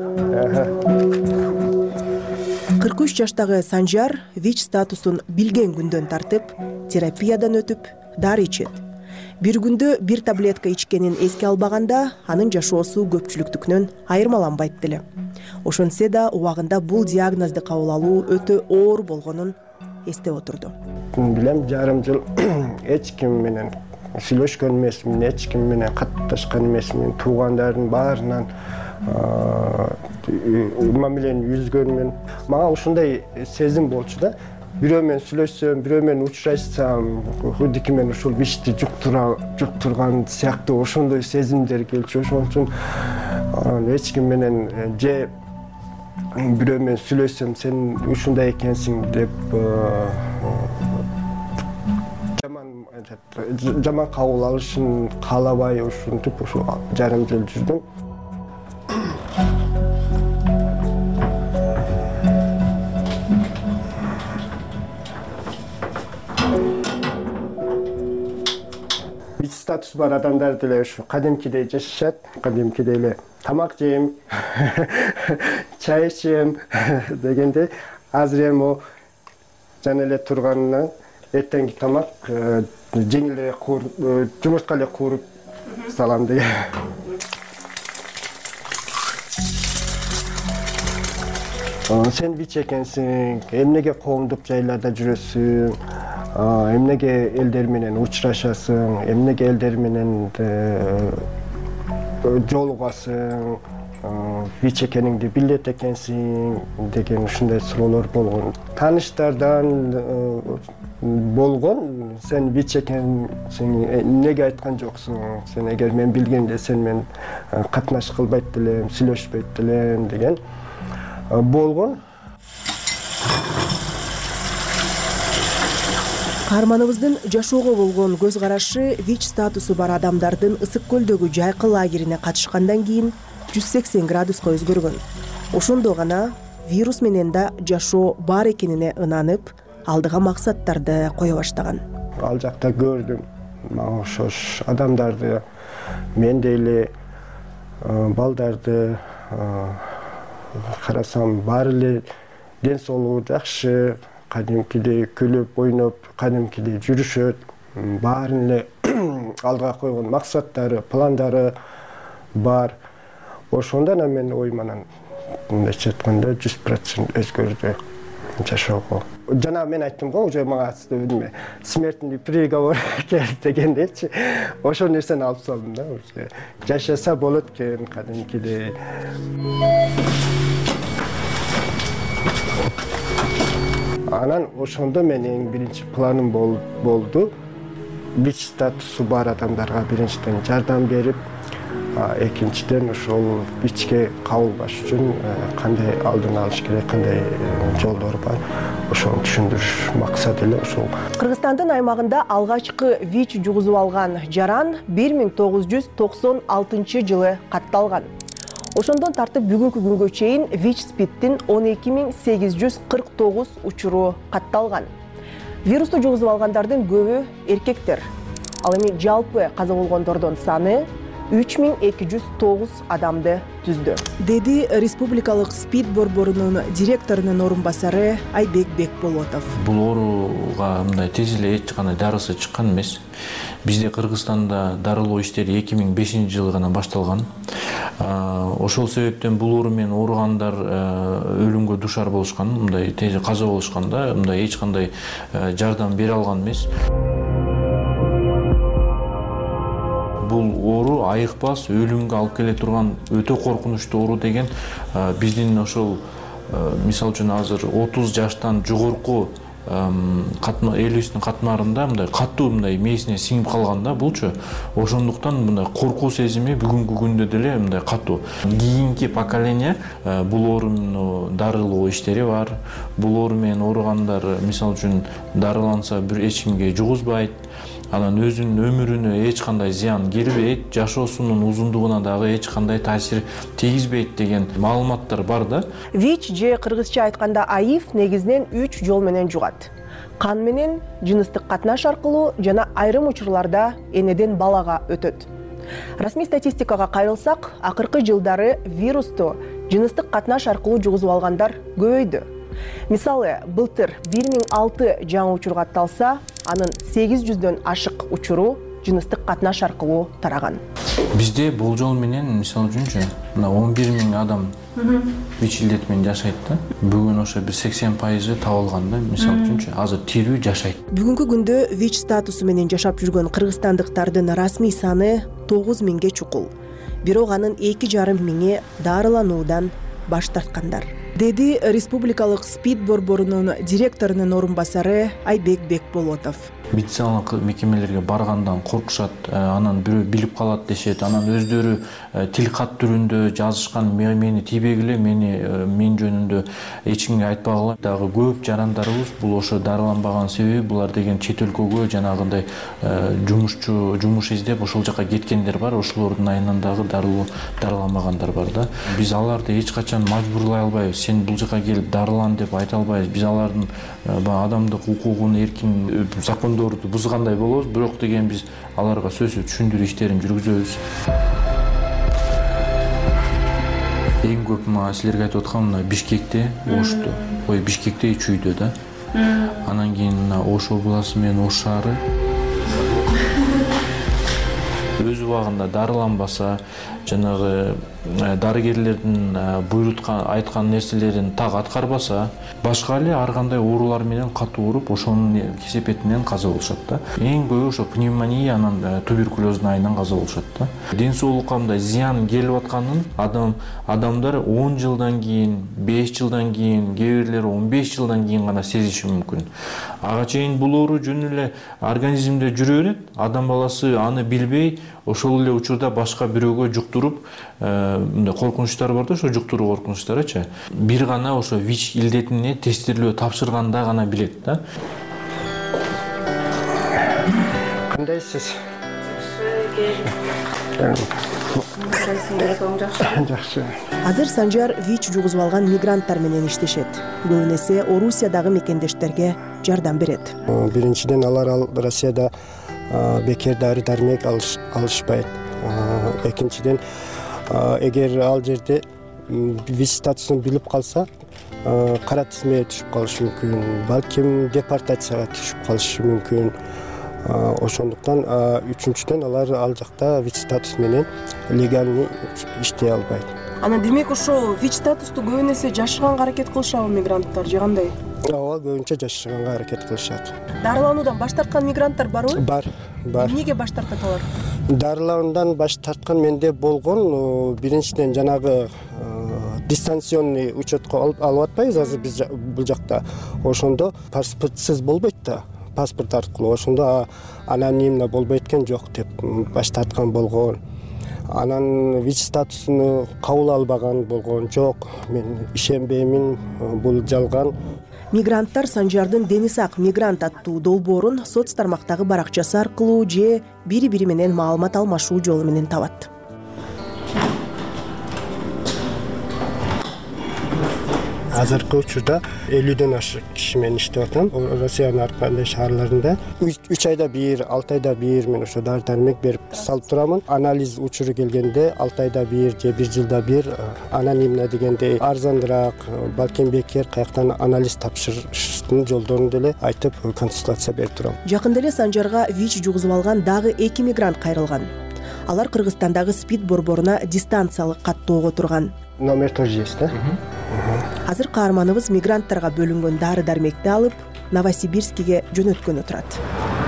кырк үч жаштагы Санжар ВИЧ статусун билген күндөн тартып, терапиядан өтүп, дары ичет. Бир күндө бир таблетка ичкенин эске албаганда, анын жашоосу көпчүлүктүкүнөн айырмаланбайт деле. Ошонсе да убагында бул диагнозду кабыл алуу өтө оор болгонун эстеп отурду. Билем, жарым жыл эч ким менен сүйлөшкөн эмесмин, эч ким менен катташкан эмесмин, туугандардын баарынан мамилени үзгөнмүн. Мага ушундай сезим болчу да. Бирөө менен сүйлөшсөм, бирөө менен учурашсам, худики мен ушул вичти жуктурган сыяктуу ошондой сезимдер келчү. Ошон үчүн эч ким менен же бирөө менен сүйлөшсөм, сен ушундай экенсиң деп жаман жаман кабыл алышын каалабай ушинтип ушу жарым жыл жүрдүм. ВИЧ статусу бар адамдар деле ушу кадимкидей жашашат, кадимкидей эле тамак жейм, чай ичем дегендей. Азыр эми жана эле турганынан эртеңки тамак жеңил эле кууруп, жумуртка эле кууруп салам деген. Сен ВИЧ экенсиң, эмнеге коомдук жайларда жүрөсүң, эмнеге элдер менен учурашасың, эмнеге элдер менен жолугасың, ВИЧ экениңди билет экенсиң деген ушундай суроолор болгон. Тааныштардан болгон, сен ВИЧ экенсиң, эмнеге айткан жоксуң, сен эгер мен билгенде сен менен катнаш кылбайт делем, сүйлөшпөйт делем деген болгон. Каарманыбыздын жашоого болгон көз карашы ВИЧ статусу бар адамдардын Ысык көлдөгү жайкы лагерине катышкандан кийин жүз сексен градуска өзгөргөн. Ошондо гана вирус менен да жашоо бар экенине ынанып, алдыга максаттарды кое баштаган. Ал жакта көрдүм, мага окшош адамдарды, мендей эле балдарды карасам, баары эле ден соолугу жакшы, кадимкидей күлүп, ойноп, кадимкидей жүрүшөт. Баарын эле алдыга койгон максаттары, пландары бар. Ошондон мен оюм анан мындайча айтканда жүз процент өзгөрдү жашоого. Жана мен айттым го, уже мага смертный приговор келди дегендейчи. Ошол нерсени алып салдым да, уже жашаса болот экен кадимкидей. Анан ошондо менин биринчи планым болду. ВИЧ статусу бар адамдарга биринчиден жардам берип, экинчиден ошол ВИЧке кабылбаш үчүн кандай алдын алыш керек, кандай жолдор бар, ошону түшүндүрүш максаты эле ошол. Кыргызстандын аймагында алгачкы ВИЧ жугузуп алган жаран бир миң тогуз жүз токсон алтынчы жылы катталган. Ошондон тартып бүгүнкү күнгө чейин ВИЧ-СПИДтин он эки миң сегиз жүз кырк тогуз учуру катталган. Вирусту жугузуп алгандардын көбү эркектер. Ал эми жалпы каза болгондордун саны үч миң эки жүз тогуз адамды түздү, деди Республикалык СПИД борборунун директорунун орун басары Айбек Бекболотов. Бул ооруга мындай тез эле эч кандай дарысы чыккан эмес. Бизде Кыргызстанда дарылоо иштери эки миң бешинчи жылы гана башталган. Ошол себептен бул оору менен ооругандар өлүмгө душар болушкан, мындай тез каза болушканда, мындай эч кандай жардам бере алган эмес. Бул оору айыкпас, өлүмгө алып келе турган өтө коркунучтуу оору деген биздин ошол мисалы үчүн азыр отуз жаштан жогорку элүүбүздүн катмарында мындай катуу мындай мээсине сиңип калган да булчу. Ошондуктан мындай коркуу сезими бүгүнкү күндө деле мындай катуу. Кийинки поколение бул оорунун дарылоо иштери бар. Бул оору менен ооругандар мисалы үчүн дарыланса бир эч кимге жугузбайт. Анан өзүнүн өмүрүнө эч кандай зыян келбейт, жашоосунун узундугуна дагы эч кандай таасир тийгизбейт деген маалыматтар бар да. ВИЧ же кыргызча айтканда АИФ негизинен үч жол менен жугат. кан менен, жыныстык катнаш аркылуу жана айрым учурларда энеден балага өтөт. Расмий статистикага кайрылсак, акыркы жылдары вирусту жыныстык катнаш аркылуу жугузуп алгандар көбөйдү. Мисалы, былтыр бир миң алты жаңы учур катталса, анын сегиз жүздөн ашык учуру жыныстык катнаш аркылуу тараган. Бизде болжол менен, мисалы үчүнчү, мына он бир миң адам ВИЧ илдети менен жашайт да. Бүгүн ошо бир сексен пайызы табылган да, мисалы үчүнчү, азыр тирүү жашайт. Бүгүнкү күндө ВИЧ статусу менен жашап жүргөн кыргызстандыктардын расмий саны тогуз миңге чукул. Бирок анын эки жарым миңи дарылануудан баш тарткандар, деди республикалык СПИД борборунун директорунун орун басары Айбек Бекболотов. Медициналык мекемелерге баргандан коркушат, анан бирөө билип калат дешет, анан өздөрү тил кат түрүндө жазышкан, мени тийбегиле, мени мен жөнүндө эч кимге айтпагыла. Дагы көп жарандарыбыз бул ошо дарыланбаган себеби булар деген чет өлкөгө жанагындай жумушчу, жумуш издеп ошол жака кеткендер бар, ошолордун айынан дагы дарылуу дарыланбагандар бар да. Биз аларды эч качан мажбурлай албайбыз, сен бул жака келип дарылан деп айта албайбыз. Биз алардын адамдык укугун, эркин, закон бузгандай болобуз, бирок деген биз аларга сөзсүз түшүндүрүү иштерин жүргүзөбүз. Эң көп мага силерге айтып аткан мына Бишкекте, Ошто, ой Бишкекте үч үйдө да. Анан кийин мына Ош областы менен Ош шаары. Өз убагында дарыланбаса, жанагы дарыгерлердин буйруткан айткан нерселерин так аткарбаса, башка эле ар кандай оорулар менен катуу ооруп, ошонун кесепетинен каза болушат да. Эң көбү ошо пневмония, анан туберкулездун айынан каза болушат да. Ден соолукка мындай зыян келип атканын адам адамдар он жылдан кийин, беш жылдан кийин, кээ бирлери он беш жылдан кийин гана сезиши мүмкүн. Ага чейин бул оору жөн эле организмде жүрө берет, адам баласы аны билбей, ошол эле учурда башка бирөөгө жуктуруп, мындай коркунучтар бар да, ошо жуктуруу коркунучтарычы. Бир гана ошо ВИЧ илдетине тестирлөө тапшырганда гана билет да. Кандайсыз? Жакшы. Азыр Санжар ВИЧ жугузуп алган мигранттар менен иштешет. Көбүн эсе Орусиядагы мекендештерге жардам берет. Биринчиден алар Россияда бекер дары дармек алышпайт. Экинчиден, эгер ал жерде ВИЧ статусун билип калса, кара тизмеге түшүп калышы мүмкүн, балким депортацияга түшүп калышы мүмкүн. Ошондуктан үчүнчүдөн алар ал жакта ВИЧ статус менен легальный иштей албайт. Анан демек ошо ВИЧ статусту көбүн эсе жашырганга аракет кылышабы мигранттар же кандай? Ооба, көбүнчө жашырганга аракет кылышат. Дарылануудан баш тарткан мигранттар барбы? Бар, бар. Эмнеге баш тартат алар? Дарылануудан баш тарткан менде болгон, биринчиден жанагы дистанционный учетко алып атпайбыз азыр биз бул жакта. Ошондо паспортсуз болбойт да. Паспорт аркылуу, ошондо анонимно болбойт экен, жок деп баш тарткан болгон. Анан ВИЧ статусуну кабыл албаган болгон, жок, мен ишенбеймин, бул жалган. Мигранттар Санжардын Дениз Ак мигрант аттуу долбоорун соц тармактагы баракчасы аркылуу же бири-бири менен маалымат алмашуу жолу менен табат. Азыркы учурда элүүдөн ашык киши менен иштеп атам. Россиянын ар кандай шаарларында үч айда бир, алты айда бир мен ошо дары дармек берип салып турамын. Анализ учуру келгенде алты айда бир же бир жылда бир анонимно дегенде арзандыраак, балким бекер каяктан анализ тапшырыштын жолдорун деле айтып консультация берип турам. Жакында эле Санжарга ВИЧ жугузуп алган дагы эки мигрант кайрылган. Алар Кыргызстандагы СПИД борборуна дистанциялык каттоого турган. Номер тоже есть, да? Азыр каарманыбыз мигранттарга бөлүнгөн дары дармекти алып, Новосибирскиге жөнөткөнү турат.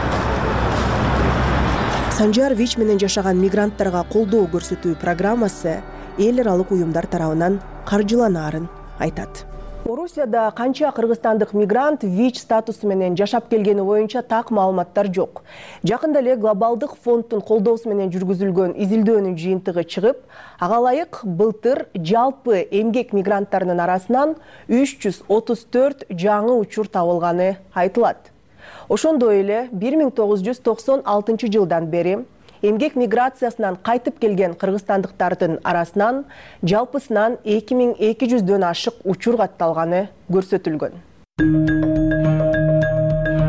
Санжар ВИЧ менен жашаган мигранттарга колдоо көрсөтүү программасы эл аралык уюмдар тарабынан каржыланаарын айтат. Орусияда канча кыргызстандык мигрант ВИЧ статусу менен жашап келгени боюнча так маалыматтар жок. Жакында эле глобалдык фонддун колдоосу менен жүргүзүлгөн изилдөөнүн жыйынтыгы чыгып, ага ылайык былтыр жалпы эмгек мигранттарынын арасынан үч жүз отуз төрт жаңы учур табылганы айтылат. Ошондой эле бир миң тогуз жүз токсон алтынчы жылдан бери эмгек миграциясынан кайтып келген кыргызстандыктардын арасынан жалпысынан эки миң эки жүздөн ашык учур катталганы көрсөтүлгөн.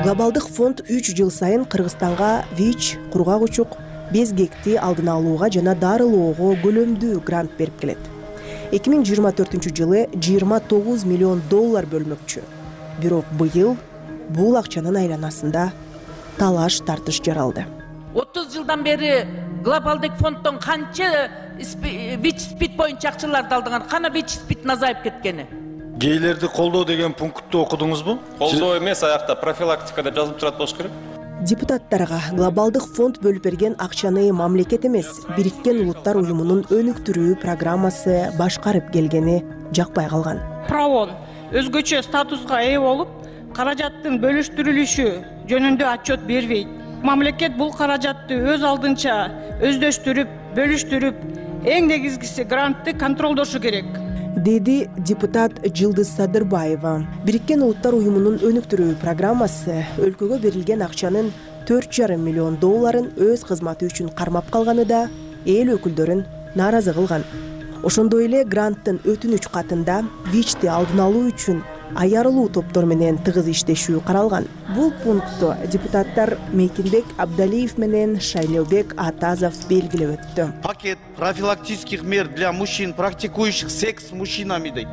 Глобалдык фонд үч жыл сайын Кыргызстанга ВИЧ, кургак учук, безгекти алдын алууга жана дарылоого көлөмдүү грант берип келет. эки миң жыйырма төртүнчү жылы жыйырма тогуз миллион доллар бөлмөкчү. Бирок быйыл бул акчанын айланасында талаш тартыш жаралды. отуз жылдан бери глобалдык фонддон канча ВИЧ СПИД боюнча акчаларды алдыңар, кана ВИЧ СПИДтин азайып кеткени? Гейлерди колдоо деген пунктту окудуңузбу? Колдоо эмес, аякта профилактика деп жазылып турат болуш керек. Депутаттарга глобалдык фонд бөлүп берген акчаны мамлекет эмес, Бириккен Улуттар уюмунун өнүктүрүү программасы башкарып келгени жакпай калган. ПРООН өзгөчө статуска ээ болуп, каражаттын бөлүштүрүлүшү жөнүндө отчет бербейт. Мамлекет бул каражатты өз алдынча өздөштүрүп, бөлүштүрүп, эң негизгиси грантты контролдошу керек, деди депутат Жылдыз Садырбаева. Бириккен Улуттар уюмунун өнүктүрүү программасы өлкөгө берилген акчанын төрт жарым миллион долларын өз кызматы үчүн кармап калганы да эл өкүлдөрүн нааразы кылган. Ошондой эле гранттын өтүнүч катында ВИЧти алдын алуу үчүн аярылуу топтор менен тыгыз иштешүү каралган. Бул пункту депутаттар Мейкинбек Абдалиев менен Шайлеубек Атазов белгилеп өттү. Пакет профилактических мер для мужчин, практикующих секс с мужчинами дейт.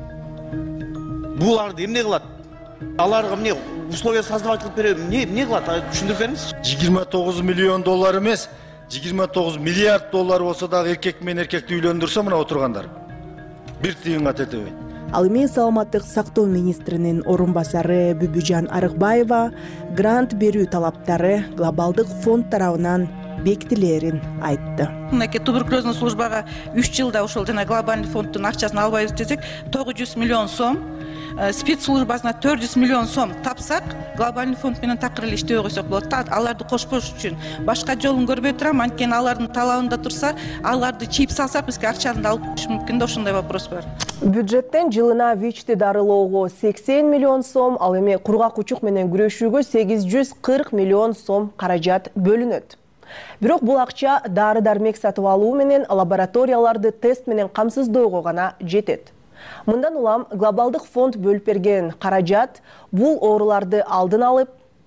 Буларды эмне кылат? Аларга эмне условия создавать кылып берет? Эмне эмне кылат? Түшүндүрүп бериңиз. жыйырма тогуз миллион доллар эмес, жыйырма тогуз миллиард доллар болсо дагы эркек менен эркекти үйлөндүрсө мына отургандар бир тыйынга тетебейт. Ал эми саламаттык сактоо министринин орун басары Бүбүжан Арыкбаева грант берүү талаптары глобалдык фонд тарабынан бекитилерин айтты. Мынакей туберкулезный службага үч жылда ошол жана глобальный фонддун акчасын албайбыз десек, тогуз жүз миллион сом, СПИД службасына төрт жүз миллион сом тапсак, глобальный фонд менен такыр эле иштебей койсок болот. Аларды кошпош үчүн башка жолун көрбөй турам, анткени алардын талабында турса, аларды чип салсак, бизге акчаны алып туруш мүмкүн да, ошондой вопрос бар. Бюджеттен жылына ВИЧти дарылоого сексен миллион сом, ал эми кургак учук менен күрөшүүгө сегиз жүз кырк миллион сом каражат бөлүнөт. Бирок бул акча дары-дармек сатып алуу менен лабораторияларды тест менен камсыздоого гана жетет. Мындан улам глобалдык фонд бөлүп берген каражат бул ооруларды алдын алып,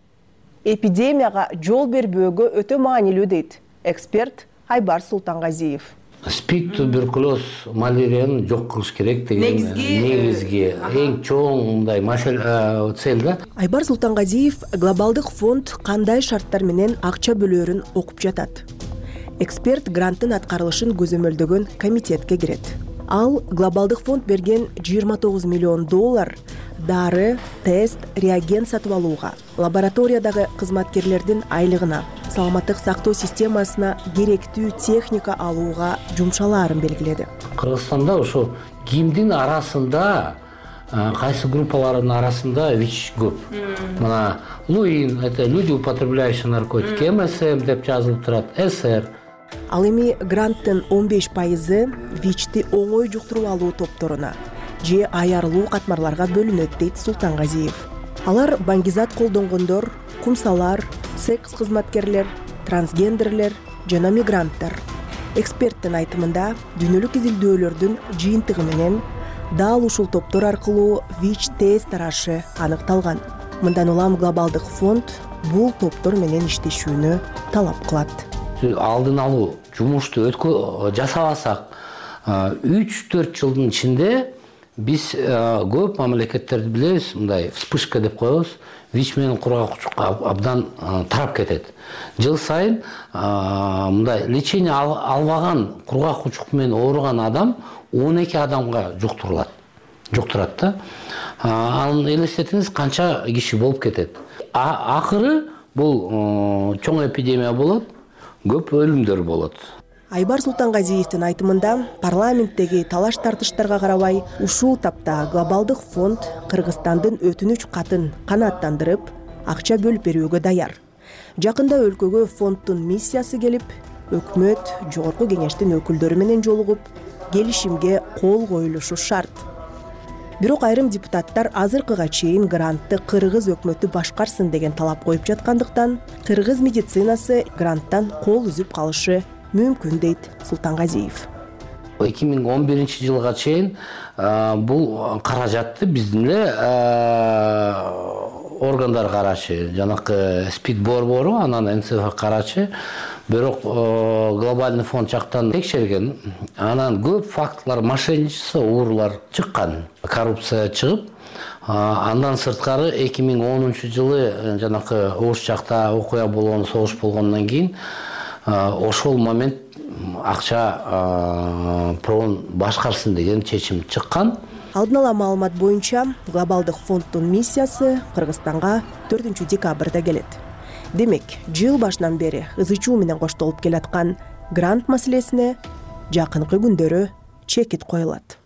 эпидемияга жол бербөөгө өтө маанилүү дейт эксперт Айбар Султангазиев. СПИД, туберкулез, малярияны жок кылыш керек деген негизги эң чоң мындай маселе цель да. Айбар Султангазиев глобалдык фонд кандай шарттар менен акча бөлөөрүн окуп жатат. Эксперт гранттын аткарылышын көзөмөлдөгөн комитетке кирет. Ал глобалдык фонд берген жыйырма тогуз миллион доллар дары, тест, реагент сатып алууга, лабораториядагы кызматкерлердин айлыгына, саламаттык сактоо системасына керектүү техника алууга жумшалаарын белгиледи. Кыргызстанда ошо кимдин арасында, кайсы группалардын арасында ВИЧ көп. Мына Луин, это люди употребляющие наркотики, эм эс эм деп жазылып турат, эс эр. Ал эми гранттын он беш пайызы ВИЧти оңой жуктуруп алуу топторуна же аярылуу катмарларга бөлүнөт дейт Султангазиев. Алар баңгизат колдонгондор, кумсалар, секс кызматкерлер, трансгендерлер жана мигранттар. Эксперттин айтымында дүйнөлүк изилдөөлөрдүн жыйынтыгы менен дал ушул топтор аркылуу ВИЧ тест тарашы аныкталган. Мындан улам глобалдык фонд бул топтор менен иштешүүнү талап кылат. Алдын алуу жумушту жасабасак, үч төрт жылдын ичинде биз көп мамлекеттерди билебиз, мындай вспышка деп коебуз, ВИЧ менен кургак учукка абдан тарап кетет. Жыл сайын мындай лечение албаган кургак учук менен ооруган адам он эки адамга жуктурулат. Жуктурат да. Аны элестетиңиз, канча киши болуп кетет. Акыры бул чоң эпидемия болот, көп өлүмдөр болот. Айбар Султангазиевдин айтымында парламенттеги талаш тартыштарга карабай ушул тапта глобалдык фонд Кыргызстандын өтүнүч катын канааттандырып, акча бөлүп берүүгө даяр. Жакында өлкөгө фонддун миссиясы келип, өкмөт, жогорку кеңештин өкүлдөрү менен жолугуп, келишимге кол коюлушу шарт. Бирок айрым депутаттар азыркыга чейин грантты кыргыз өкмөтү башкарсын деген талап коюп жаткандыктан, кыргыз медицинасы гранттан кол үзүп калышы мүмкүн дейт Султангазиев. эки миң он биринчи жылга чейин бул каражатты биздин эле органдар карачы, жанакы спид борбору, анан эн цэ эф карачы. Бирок глобальный фонд жактан текшерген, анан көп фактылар, мошенничество, уурулар чыккан, коррупция чыгып, андан сырткары эки миң онунчу жылы жанакы Ош жакта окуя болгон, согуш болгондон кийин ошол момент акча проон башкарсын деген чечим чыккан. Алдын ала маалымат боюнча, глобалдык фонддун миссиясы Кыргызстанга төртүнчү декабрда келет. Демек, жыл башынан бери ызы чуу менен коштолуп келаткан грант маселесине жакынкы күндөрү чекит коюлат.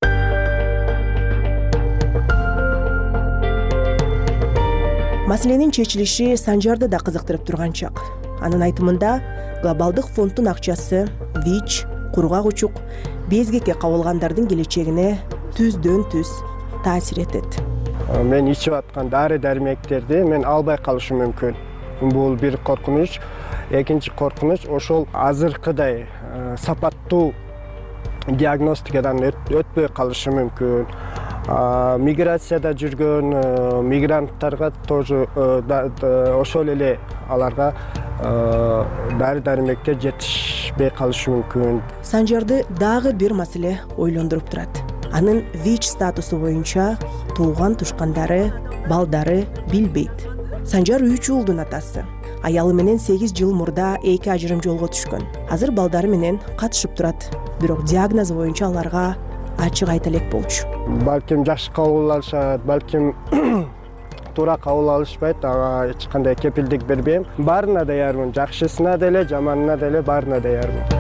Маселенин чечилиши Санжарды да кызыктырып турган чак. Анын айтымында, глобалдык фонддун акчасы ВИЧ, кургак учук, безгекке кабылгандардын келечегине түздөн түз таасир этет. Мен ичип аткан дары дармектерди мен албай калышым мүмкүн. Бул бир коркунуч. Экинчи коркунуч ошол азыркыдай сапаттуу диагностикадан өтпөй калышы мүмкүн. Миграцияда жүргөн мигранттарга тоже ошол эле аларга дары дармектер жетишпей калышы мүмкүн. Санжарды дагы бир маселе ойлондуруп турат. Анын ВИЧ статусу боюнча тууган тушкандары, балдары билбейт. Санжар үч уулдун атасы. Аялы менен сегиз жыл мурда эки ажырым жолго түшкөн. Азыр балдары менен катышып турат. Бирок диагноз боюнча аларга ачык айта элек болчу. Балким жакшы кабыл алышат, балким туура кабыл алышпайт, ага эч кандай кепилдик бербейм. Баарына даярмын, жакшысына деле, жаманына деле баарына даярмын.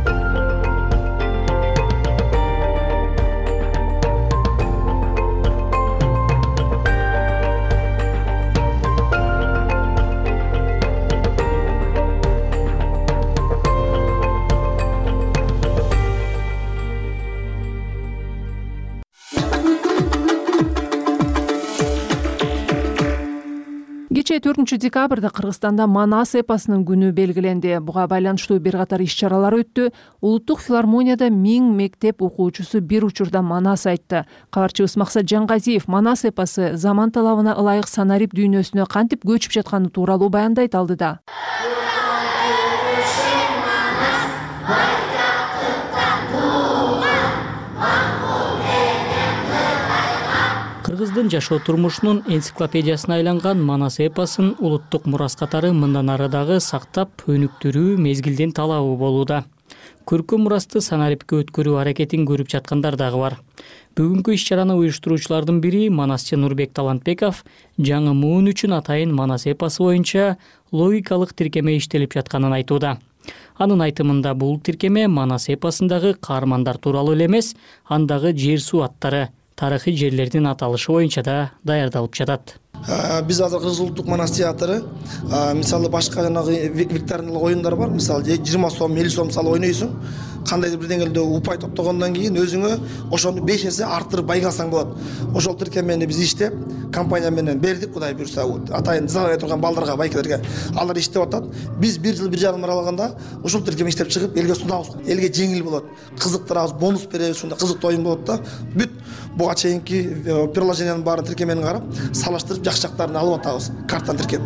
Кечээ төртүнчү декабрда Кыргызстанда Манас эпосунун күнү белгиленди. Буга байланыштуу бир катар иш-чаралар өттү. Улуттук филармонияда миң мектеп окуучусу бир учурда Манас айтты. Кабарчыбыз Максат Жаңгазиев Манас эпосу заман талабына ылайык санарип дүйнөсүнө кантип көчүп жатканы тууралуу баяндайт алдыда. Кыргыздын жашоо турмушунун энциклопедиясына айланган Манас эпосун улуттук мурас катары мындан ары дагы сактап өнүктүрүү мезгилдин талабы болууда. Көркөм мурасты санарипке өткөрүү аракетин көрүп жаткандар дагы бар. Бүгүнкү иш-чараны уюштуруучулардын бири Манасчы Нурбек Талантбеков жаңы муун үчүн атайын Манас эпосу боюнча логикалык тиркеме иштелип жатканын айтууда. Анын айтымында бул тиркеме Манас эпосундагы каармандар тууралуу эле эмес, андагы жер суу аттары, тарыхый жерлердин аталышы боюнча да даярдалып жатат. Биз азыр Кыргыз улуттук Манас театры, мисалы башка жанагы викториналык оюндар бар. Мисалы жыйырма сом, элүү сом мисалы ойнойсуң. Кандайдыр бир деңгээлде упай топтогондон кийин өзүңө ошону беш эсе арттырып байгансаң болот. Ошол тиркемени биз иштеп, компания менен бердик, Кудай буйрса, атайын дизайнер турган балдарга, байкелерге алар иштеп атат. Биз бир жыл, бир жарым аралыгында ошол тиркем иштеп чыгып, элге сунабыз. Элге жеңил болот. Кызыктырабыз, бонус беребиз, ушундай кызыктуу оюн болот да. Бүт буга чейинки приложениянын баарын тиркемени карап, салыштырып жакшы жактарын алып атабыз. Карттан тиркеп.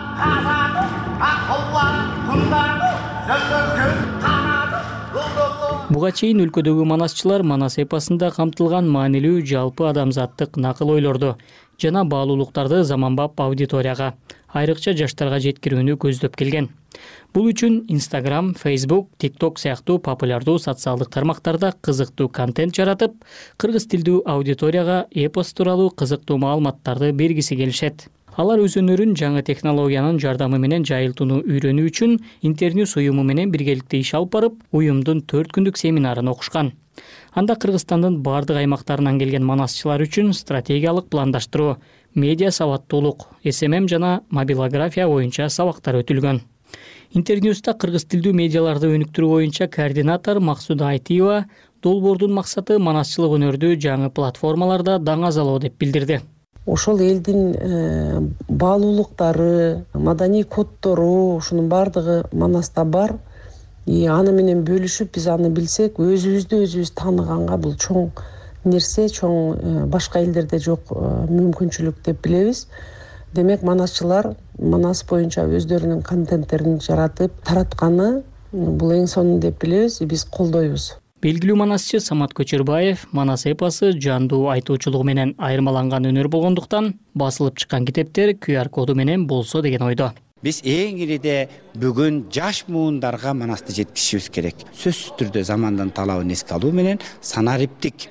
Буга чейин өлкөдөгү манасчылар Манас эпосунда камтылган маанилүү жалпы адамзаттык накыл ойлорду жана баалуулуктарды заманбап аудиторияга, айрыкча жаштарга жеткирүүнү көздөп келген. Бул үчүн Instagram, Facebook, TikTok сыяктуу популярдуу социалдык тармактарда кызыктуу контент жаратып, кыргыз тилдүү аудиторияга эпос тууралуу кызыктуу маалыматтарды бергиси келишет. Алар өзүнөрүн жаңы технологиянын жардамы менен жайылтууну үйрөнүү үчүн Интерньюс уюму менен биргеликте иш алып барып, уюмдун төрт күндүк семинарын окушкан. Анда Кыргызстандын бардык аймактарынан келген манасчылар үчүн стратегиялык пландаштыруу, медиа сабаттуулук, эс эм эм жана мобилография боюнча сабактар өтүлгөн. Интерньюста кыргыз тилдүү медиаларды өнүктүрүү боюнча координатор Максуда Айтиева долбоордун максаты манасчылык өнөрдү жаңы платформаларда даңазалоо деп билдирди. Ошол элдин баалуулуктары, маданий коддору, ушунун баардыгы Манаста бар. И аны менен бөлүшүп, биз аны билсек, өзүбүздү өзүбүз тааныганга бул чоң нерсе, чоң башка элдерде жок мүмкүнчүлүк деп билебиз. Демек манасчылар манас боюнча өздөрүнүн контенттерин жаратып таратканы бул эң сонун деп билебиз, биз колдойбуз. Белгилүү манасчы Самат Көчөрбаев манас эпосы жандуу айтуучулугу менен айырмаланган өнөр болгондуктан басылып чыккан китептер ку ар коду менен болсо деген ойдо. Биз эң ириде бүгүн жаш муундарга манасты жеткизишибиз керек. Сөзсүз түрдө замандын талабын эске алуу менен санариптик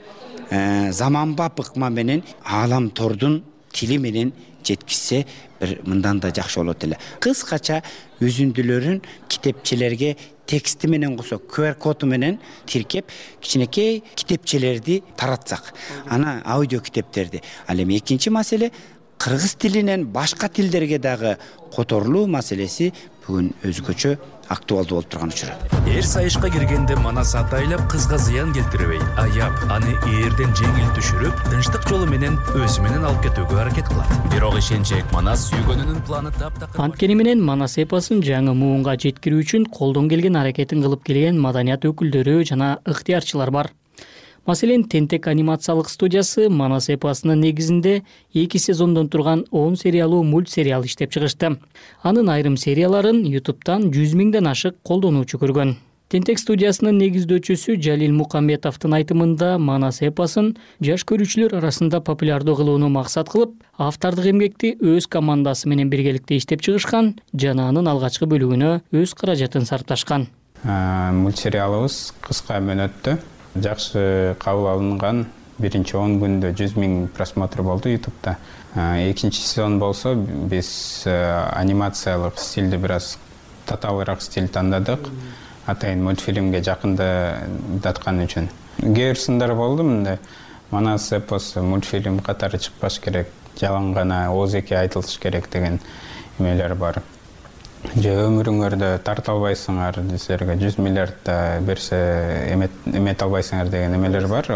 заманбап ыкма менен аалам тордун тили менен жеткизсе бир мындан да жакшы болот эле. Кыскача үзүндүлөрүн китепчелерге тексти менен косо ку ар коду менен тиркеп кичинекей китепчелерди таратсак, ана аудио китептерди. Ал эми экинчи маселе кыргыз тилинен башка тилдерге дагы которулуу маселеси бүгүн өзгөчө актуалдуу болуп турган учуру. Эр сайышка киргенде манас атайлап кызга зыян келтирбей, аяп, аны ээрден жеңил түшүрүп, тынчтык жолу менен өзү менен алып кетүүгө аракет кылат. Бирок ишенчек манас сүйгөнүнүн планы таптакыр. Анткени менен манас эпосын жаңы муунга жеткирүү үчүн колдон келген аракетин кылып келген маданият өкүлдөрү жана ыктыярчылар бар. Маселен, Тентек анимациялык студиясы манас эпосунун негизинде эки сезондон турган он сериялуу мультсериал иштеп чыгышты. Анын айрым серияларын ютубтан жүз миңден ашык колдонуучу көргөн. Тентек студиясынын негиздөөчүсү Жалил Мукамбетовдун айтымында манас эпосын жаш көрүүчүлөр арасында популярдуу кылууну максат кылып, автордук эмгекти өз командасы менен биргеликте иштеп чыгышкан жана анын алгачкы бөлүгүнө өз каражатын сарпташкан. Мультсериалыбыз кыска мөөнөттө жакшы кабыл алынган. Биринчи он күндө жүз миң просмотр болду ютубта. Экинчи сезон болсо биз анимациялык стилди бир аз татаалыраак стиль тандадык. Атайын мультфильмге жакындаткан үчүн. Кээ бир сындар болду мындай. Манас эпосу мультфильм катары чыкпаш керек, жалаң гана ооз-эки айтылыш керек деген эмелер бар. Же өмүрүңөрдө тарта албайсыңар, силерге жүз миллиард берсе эмете албайсыңар деген эмелер бар.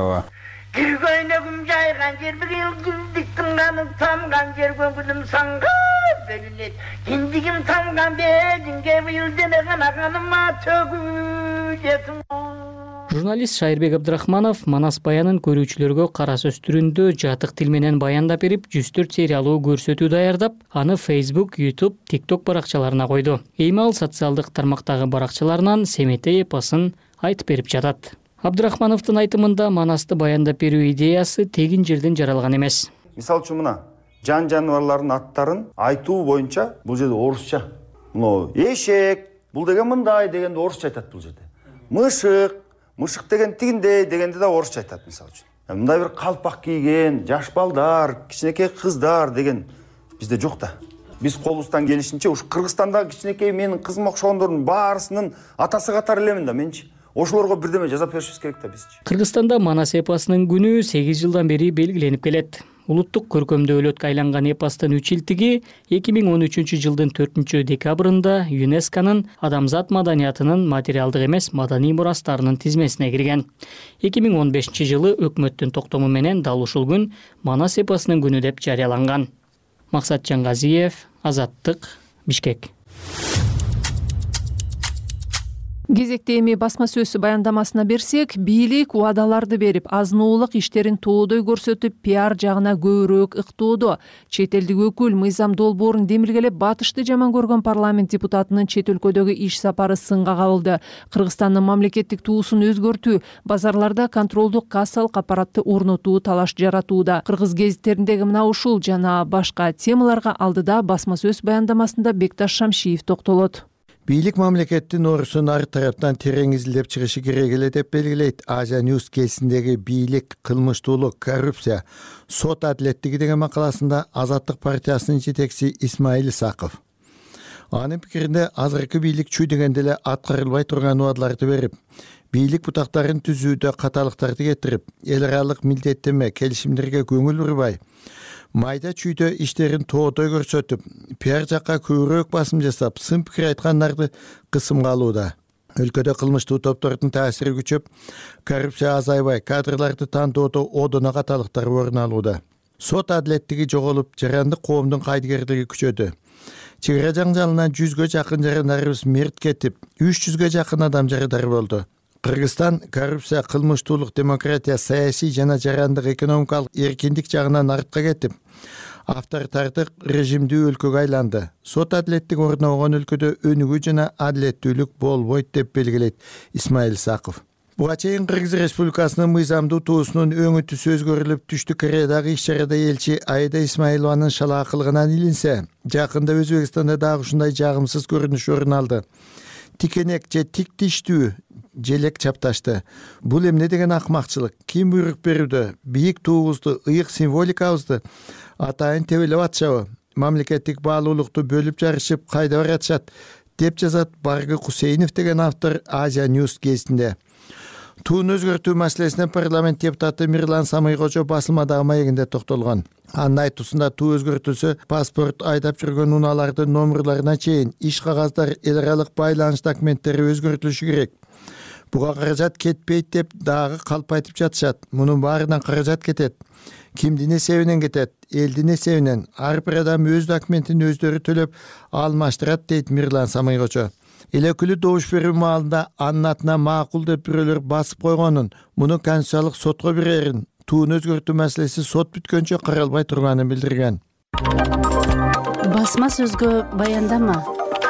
Киргөйнөгүм жайган жер бир эл күздүктүн каны тамган жер көңүлүм санга бөлүнөт. Киндигим тамган бединге быйыл дене гана каныма төгүлөтүм. Журналист Шайырбек Абдрахманов манас баянын көрүүчүлөргө кара сөз түрүндө жатык тил менен баяндап берип, жүз төрт сериялуу көрсөтүү даярдап, аны Facebook, YouTube, TikTok баракчаларына койду. Эми ал социалдык тармактагы баракчаларынан Семетей эпосын айтып берип жатат. Абдрахмановдун айтымында манасты баяндап берүү идеясы тегин жерден жаралган эмес. Мисалы үчүн мына жан жаныбарлардын аттарын айтуу боюнча бул жерде орусча. Мына эшек, бул деген мындай дегенде орусча айтат бул жерде. Мышык, мышык деген тигиндей дегенде да орусча айтат мисалы үчүн. Мындай бир калпак кийген жаш балдар, кичинекей кыздар деген бизде жок да. Биз колубуздан келишинче ушу Кыргызстандагы кичинекей менин кызыма окшогондордун баарысынын атасы катары элемин да менчи. Ошолорго бирдеме жазап беришибиз керек да бизчи. Кыргызстанда манас эпосунун күнү сегиз жылдан бери белгиленип келет. Улуттук көркөмдүү өлөткө айланган эпостун үч илтиги эки миң он үчүнчү жылдын төртүнчү декабрында ЮНЕСКОнун адамзат маданиятынын материалдык эмес маданий мурастарынын тизмесине кирген. эки миң он бешинчи жылы өкмөттүн токтому менен дал ушул күн манас эпосунун күнү деп жарыяланган. Максат Жаңгазиев, Азаттык, Бишкек. Кезекте эми басма сөз баяндамасына берсек, бийлик убадаларды берип, азынуулук иштерин тоодой көрсөтүп, пиар жагына көбүрөөк ыктоодо. Чет элдик өкүл Мыйзам Долбоорун демилгелеп, батышты жаман көргөн парламент депутатынын чет өлкөдөгү иш сапары сынга кабылды. Кыргызстандын мамлекеттик туусун өзгөртүү, базарларда контролдук кассалык аппаратты орнотуу талаш жаратууда. Кыргыз гезиттериндеги мына ушул жана башка темаларга алдыда басма сөз баяндамасында Бекташ Шамшиев токтолот. Бийлик мамлекеттин орусун ар тараптан терең изилдеп чыгышы керек эле деп белгилейт Азия News кезиндеги бийлик, кылмыштуулук, коррупция, сот адилеттиги деген макаласында Азаттык партиясынын жетекчиси Исмаил Исаков. Анын пикиринде азыркы бийлик чүй дегенде эле аткарылбай турган убадаларды берип, бийлик бутактарын түзүүдө каталыктарды кетирип, эл аралык милдеттенме келишимдерге көңүл бурбай, майда чүйдө иштерин тоодой көрсөтүп, пиар жакка көбүрөөк басым жасап, сын пикир айткандарды кысымга алууда. Өлкөдө кылмыштуу топтордун таасири күчөп, коррупция азайбай, кадрларды тандоодо одоно каталыктар орун алууда. Сот адилеттиги жоголуп, жарандык коомдун кайдыгерлиги күчөдү. Чек ара жаңжалынан жүзгө жакын жарандарыбыз мерт кетип, үч жүзгө жакын адам жарадар болду. Кыргызстан коррупция, кылмыштуулук, демократия, саясий жана жарандык экономикалык эркиндик жагынан артка кетип, авторитардык режимдүү өлкөгө айланды. Сот адилеттик орногон өлкөдө өнүгүү жана адилеттүүлүк болбойт деп белгилейт Исмаил Саков. Буга чейин Кыргыз Республикасынын мыйзамдуу туусунун өңү түсү өзгөрүлүп, Түштүк Кореядагы иш-чарада элчи Айда Исмаилованын шалаакылыгынан илинсе, жакында Өзбекстанда дагы ушундай жагымсыз көрүнүш орун алды. Тикенек же тик тиштүү желек чапташты. Бул эмне деген акмакчылык? Ким буйрук берүүдө? Бийик туубузду, ыйык символикабызды атайын тебелеп атышабы? Мамлекеттик баалуулукту бөлүп жарышып кайда баратышат? Деп жазат Баргы Кусейнов деген автор Азия Ньюс гезитинде. Туун өзгөртүү маселесине парламент депутаты Мирлан Самыйкожо басылмадагы маегинде токтолгон. Анын айтуусунда туу өзгөртүлсө, паспорт, айдап жүргөн унаалардын номерларына чейин иш кагаздар, эл аралык байланыш документтери өзгөртүлүшү керек. Буга каражат кетпейт деп дагы калп айтып жатышат. Мунун баарынан каражат кетет. Кимдин эсебинен кетет? Элдин эсебинен. Ар бир адам өз документин өздөрү төлөп алмаштырат, дейт Мирлан Самыйкожо. Эл өкүлү добуш берүү маалында анын атына макул деп бирөөлөр басып койгонун, муну конституциялык сотко берерин, туун өзгөртүү маселеси сот бүткөнчө каралбай турганын билдирген. Басма сөзгө баяндама.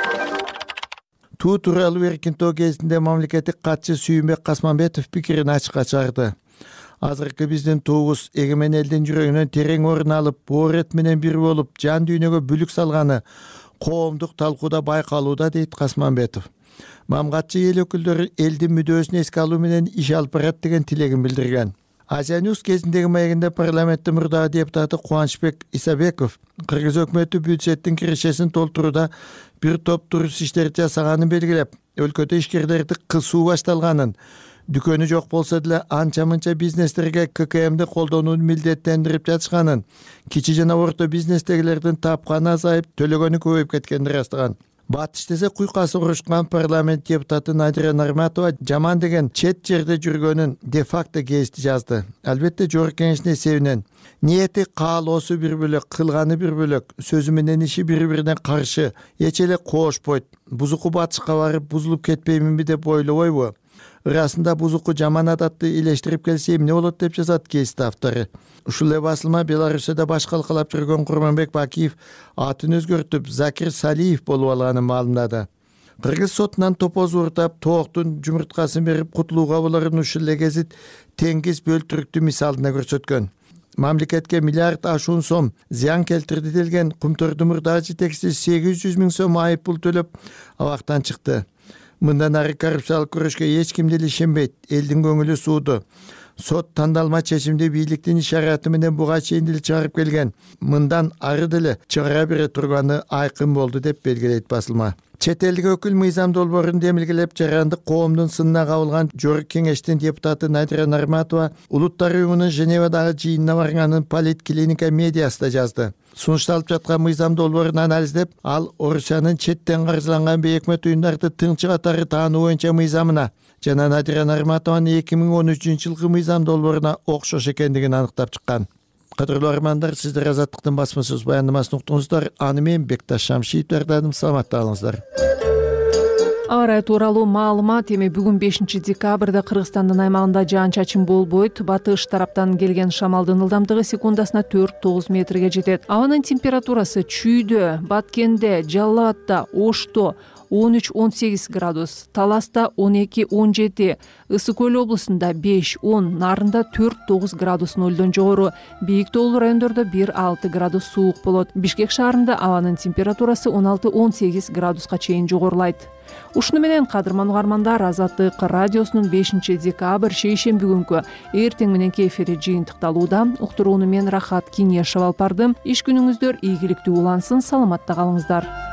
Туу тууралуу Эркинтоо гезитинде мамлекеттик катчы Сүйүнбек Касманбетов пикирин ачыкка чыгарды. Азыркы биздин туубуз эгемен элдин жүрөгүнөн терең орун алып, боор эт менен бир болуп, жан дүйнөгө бүлүк салганы коомдук талкууда байкалууда, дейт Касманбетов. Мамгатчы эл өкүлдөрү элдин мүдөөсүн эске алуу менен иш алып барат деген тилегин билдирген. Азия Ньюс кезиндеги маегинде парламенттин мурдагы депутаты Кубанычбек Исабеков Кыргыз өкмөтү бюджеттин кирешесин толтурууда бир топ дурус иштерди жасаганын белгилеп, өлкөдө ишкерлерди кысуу башталганын, дүкөнү жок болсо деле анча-мынча бизнестерге ка ка эмди колдонууну милдеттендирип жатышканын, кичи жана орто бизнестегилердин тапканы азайып, төлөгөнү көбөйүп кеткенин ырастаган. Батыш десе куйкасы урушкан парламент депутаты Надира Нарматова жаман деген чет жерде жүргөнүн де-факто гезити жазды. Албетте жогорку кеңештин эсебинен. Ниети каалоосу бир бөлөк, кылганы бир бөлөк, сөзү менен иши бири-бирине каршы, эч эле коошпойт. Бузуку батышка барып бузулуп кетпейминби деп ойлобойбу? Ырасында бузуку жаман адатты илештирип келсе эмне болот деп жазат гезит автору. Ушул эле басылма Беларусияда баш калкалап жүргөн Курманбек Бакиев атын өзгөртүп Закир Салиев болуп алганын маалымдады. Кыргыз сотунан топоз ууртап, тооктун жумурткасын берип кутулууга болорун ушул эле гезит теңиз бөлтүрүктүү мисалына көрсөткөн. Мамлекетке миллиард ашуун сом зыян келтирди делген Кумтордун мурдагы жетекчиси сегиз жүз миң сом айып пул төлөп абактан чыкты. Мындан ары коррупциялык күрөшкө эч ким деле ишенбейт, элдин көңүлү сууду. Сот тандалма чечимди бийликтин ишараты менен буга чейин деле чыгарып келген. Мындан ары деле чыгара бере турганы айкын болду деп белгилейт басылма. Чет элдик өкүл мыйзам долбоорун демилгелеп, жарандык коомдун сынына кабылган жогорку кеңештин депутаты Надира Нарматова Улуттар уюмунун Женевадагы жыйынына барганын Политклиника медиасында жазды. Сунушталып жаткан мыйзам долбоорун анализдеп, ал Орусиянын четтен каржыланган бейөкмөт уюмдарды тыңчы катары таануу боюнча мыйзамына жана Надира Нарматованын эки миң он үчүнчү жылкы мыйзам долбооруна окшош экендигин аныктап чыккан. Кадырлуу армандар, сиздер Азаттыктын басма сөз баяндамасын уктуңуздар. Аны мен Бекташ Шамшиев даярдадым. Саламатта калыңыздар. Аба ырайы тууралуу маалымат. Эми бүгүн бешинчи декабрда Кыргызстандын аймагында жаан-чачын болбойт. Батыш тараптан келген шамалдын ылдамдыгы секундасына төрт тогуз метрге жетет. Абанын температурасы Чүйдө, Баткенде, Жалал Абадта, Ошто он үч он сегиз градус, Таласта он эки он жети, Ысык Көл облусунда беш он, Нарында төрт тогуз градус нөлдөн жогору, бийик тоолуу райондордо бир алты градус суук болот. Бишкек шаарында абанын температурасы он алты он сегиз градуска чейин жогорулайт. Ушуну менен кадырман угармандар, Азаттык радиосунун бешинчи декабрь шейшемби күнкү эртең мененки эфири жыйынтыкталууда. Уктурууну мен Рахат Кинешева алып бардым. Иш күнүңүздөр ийгиликтүү улансын, саламатта калыңыздар.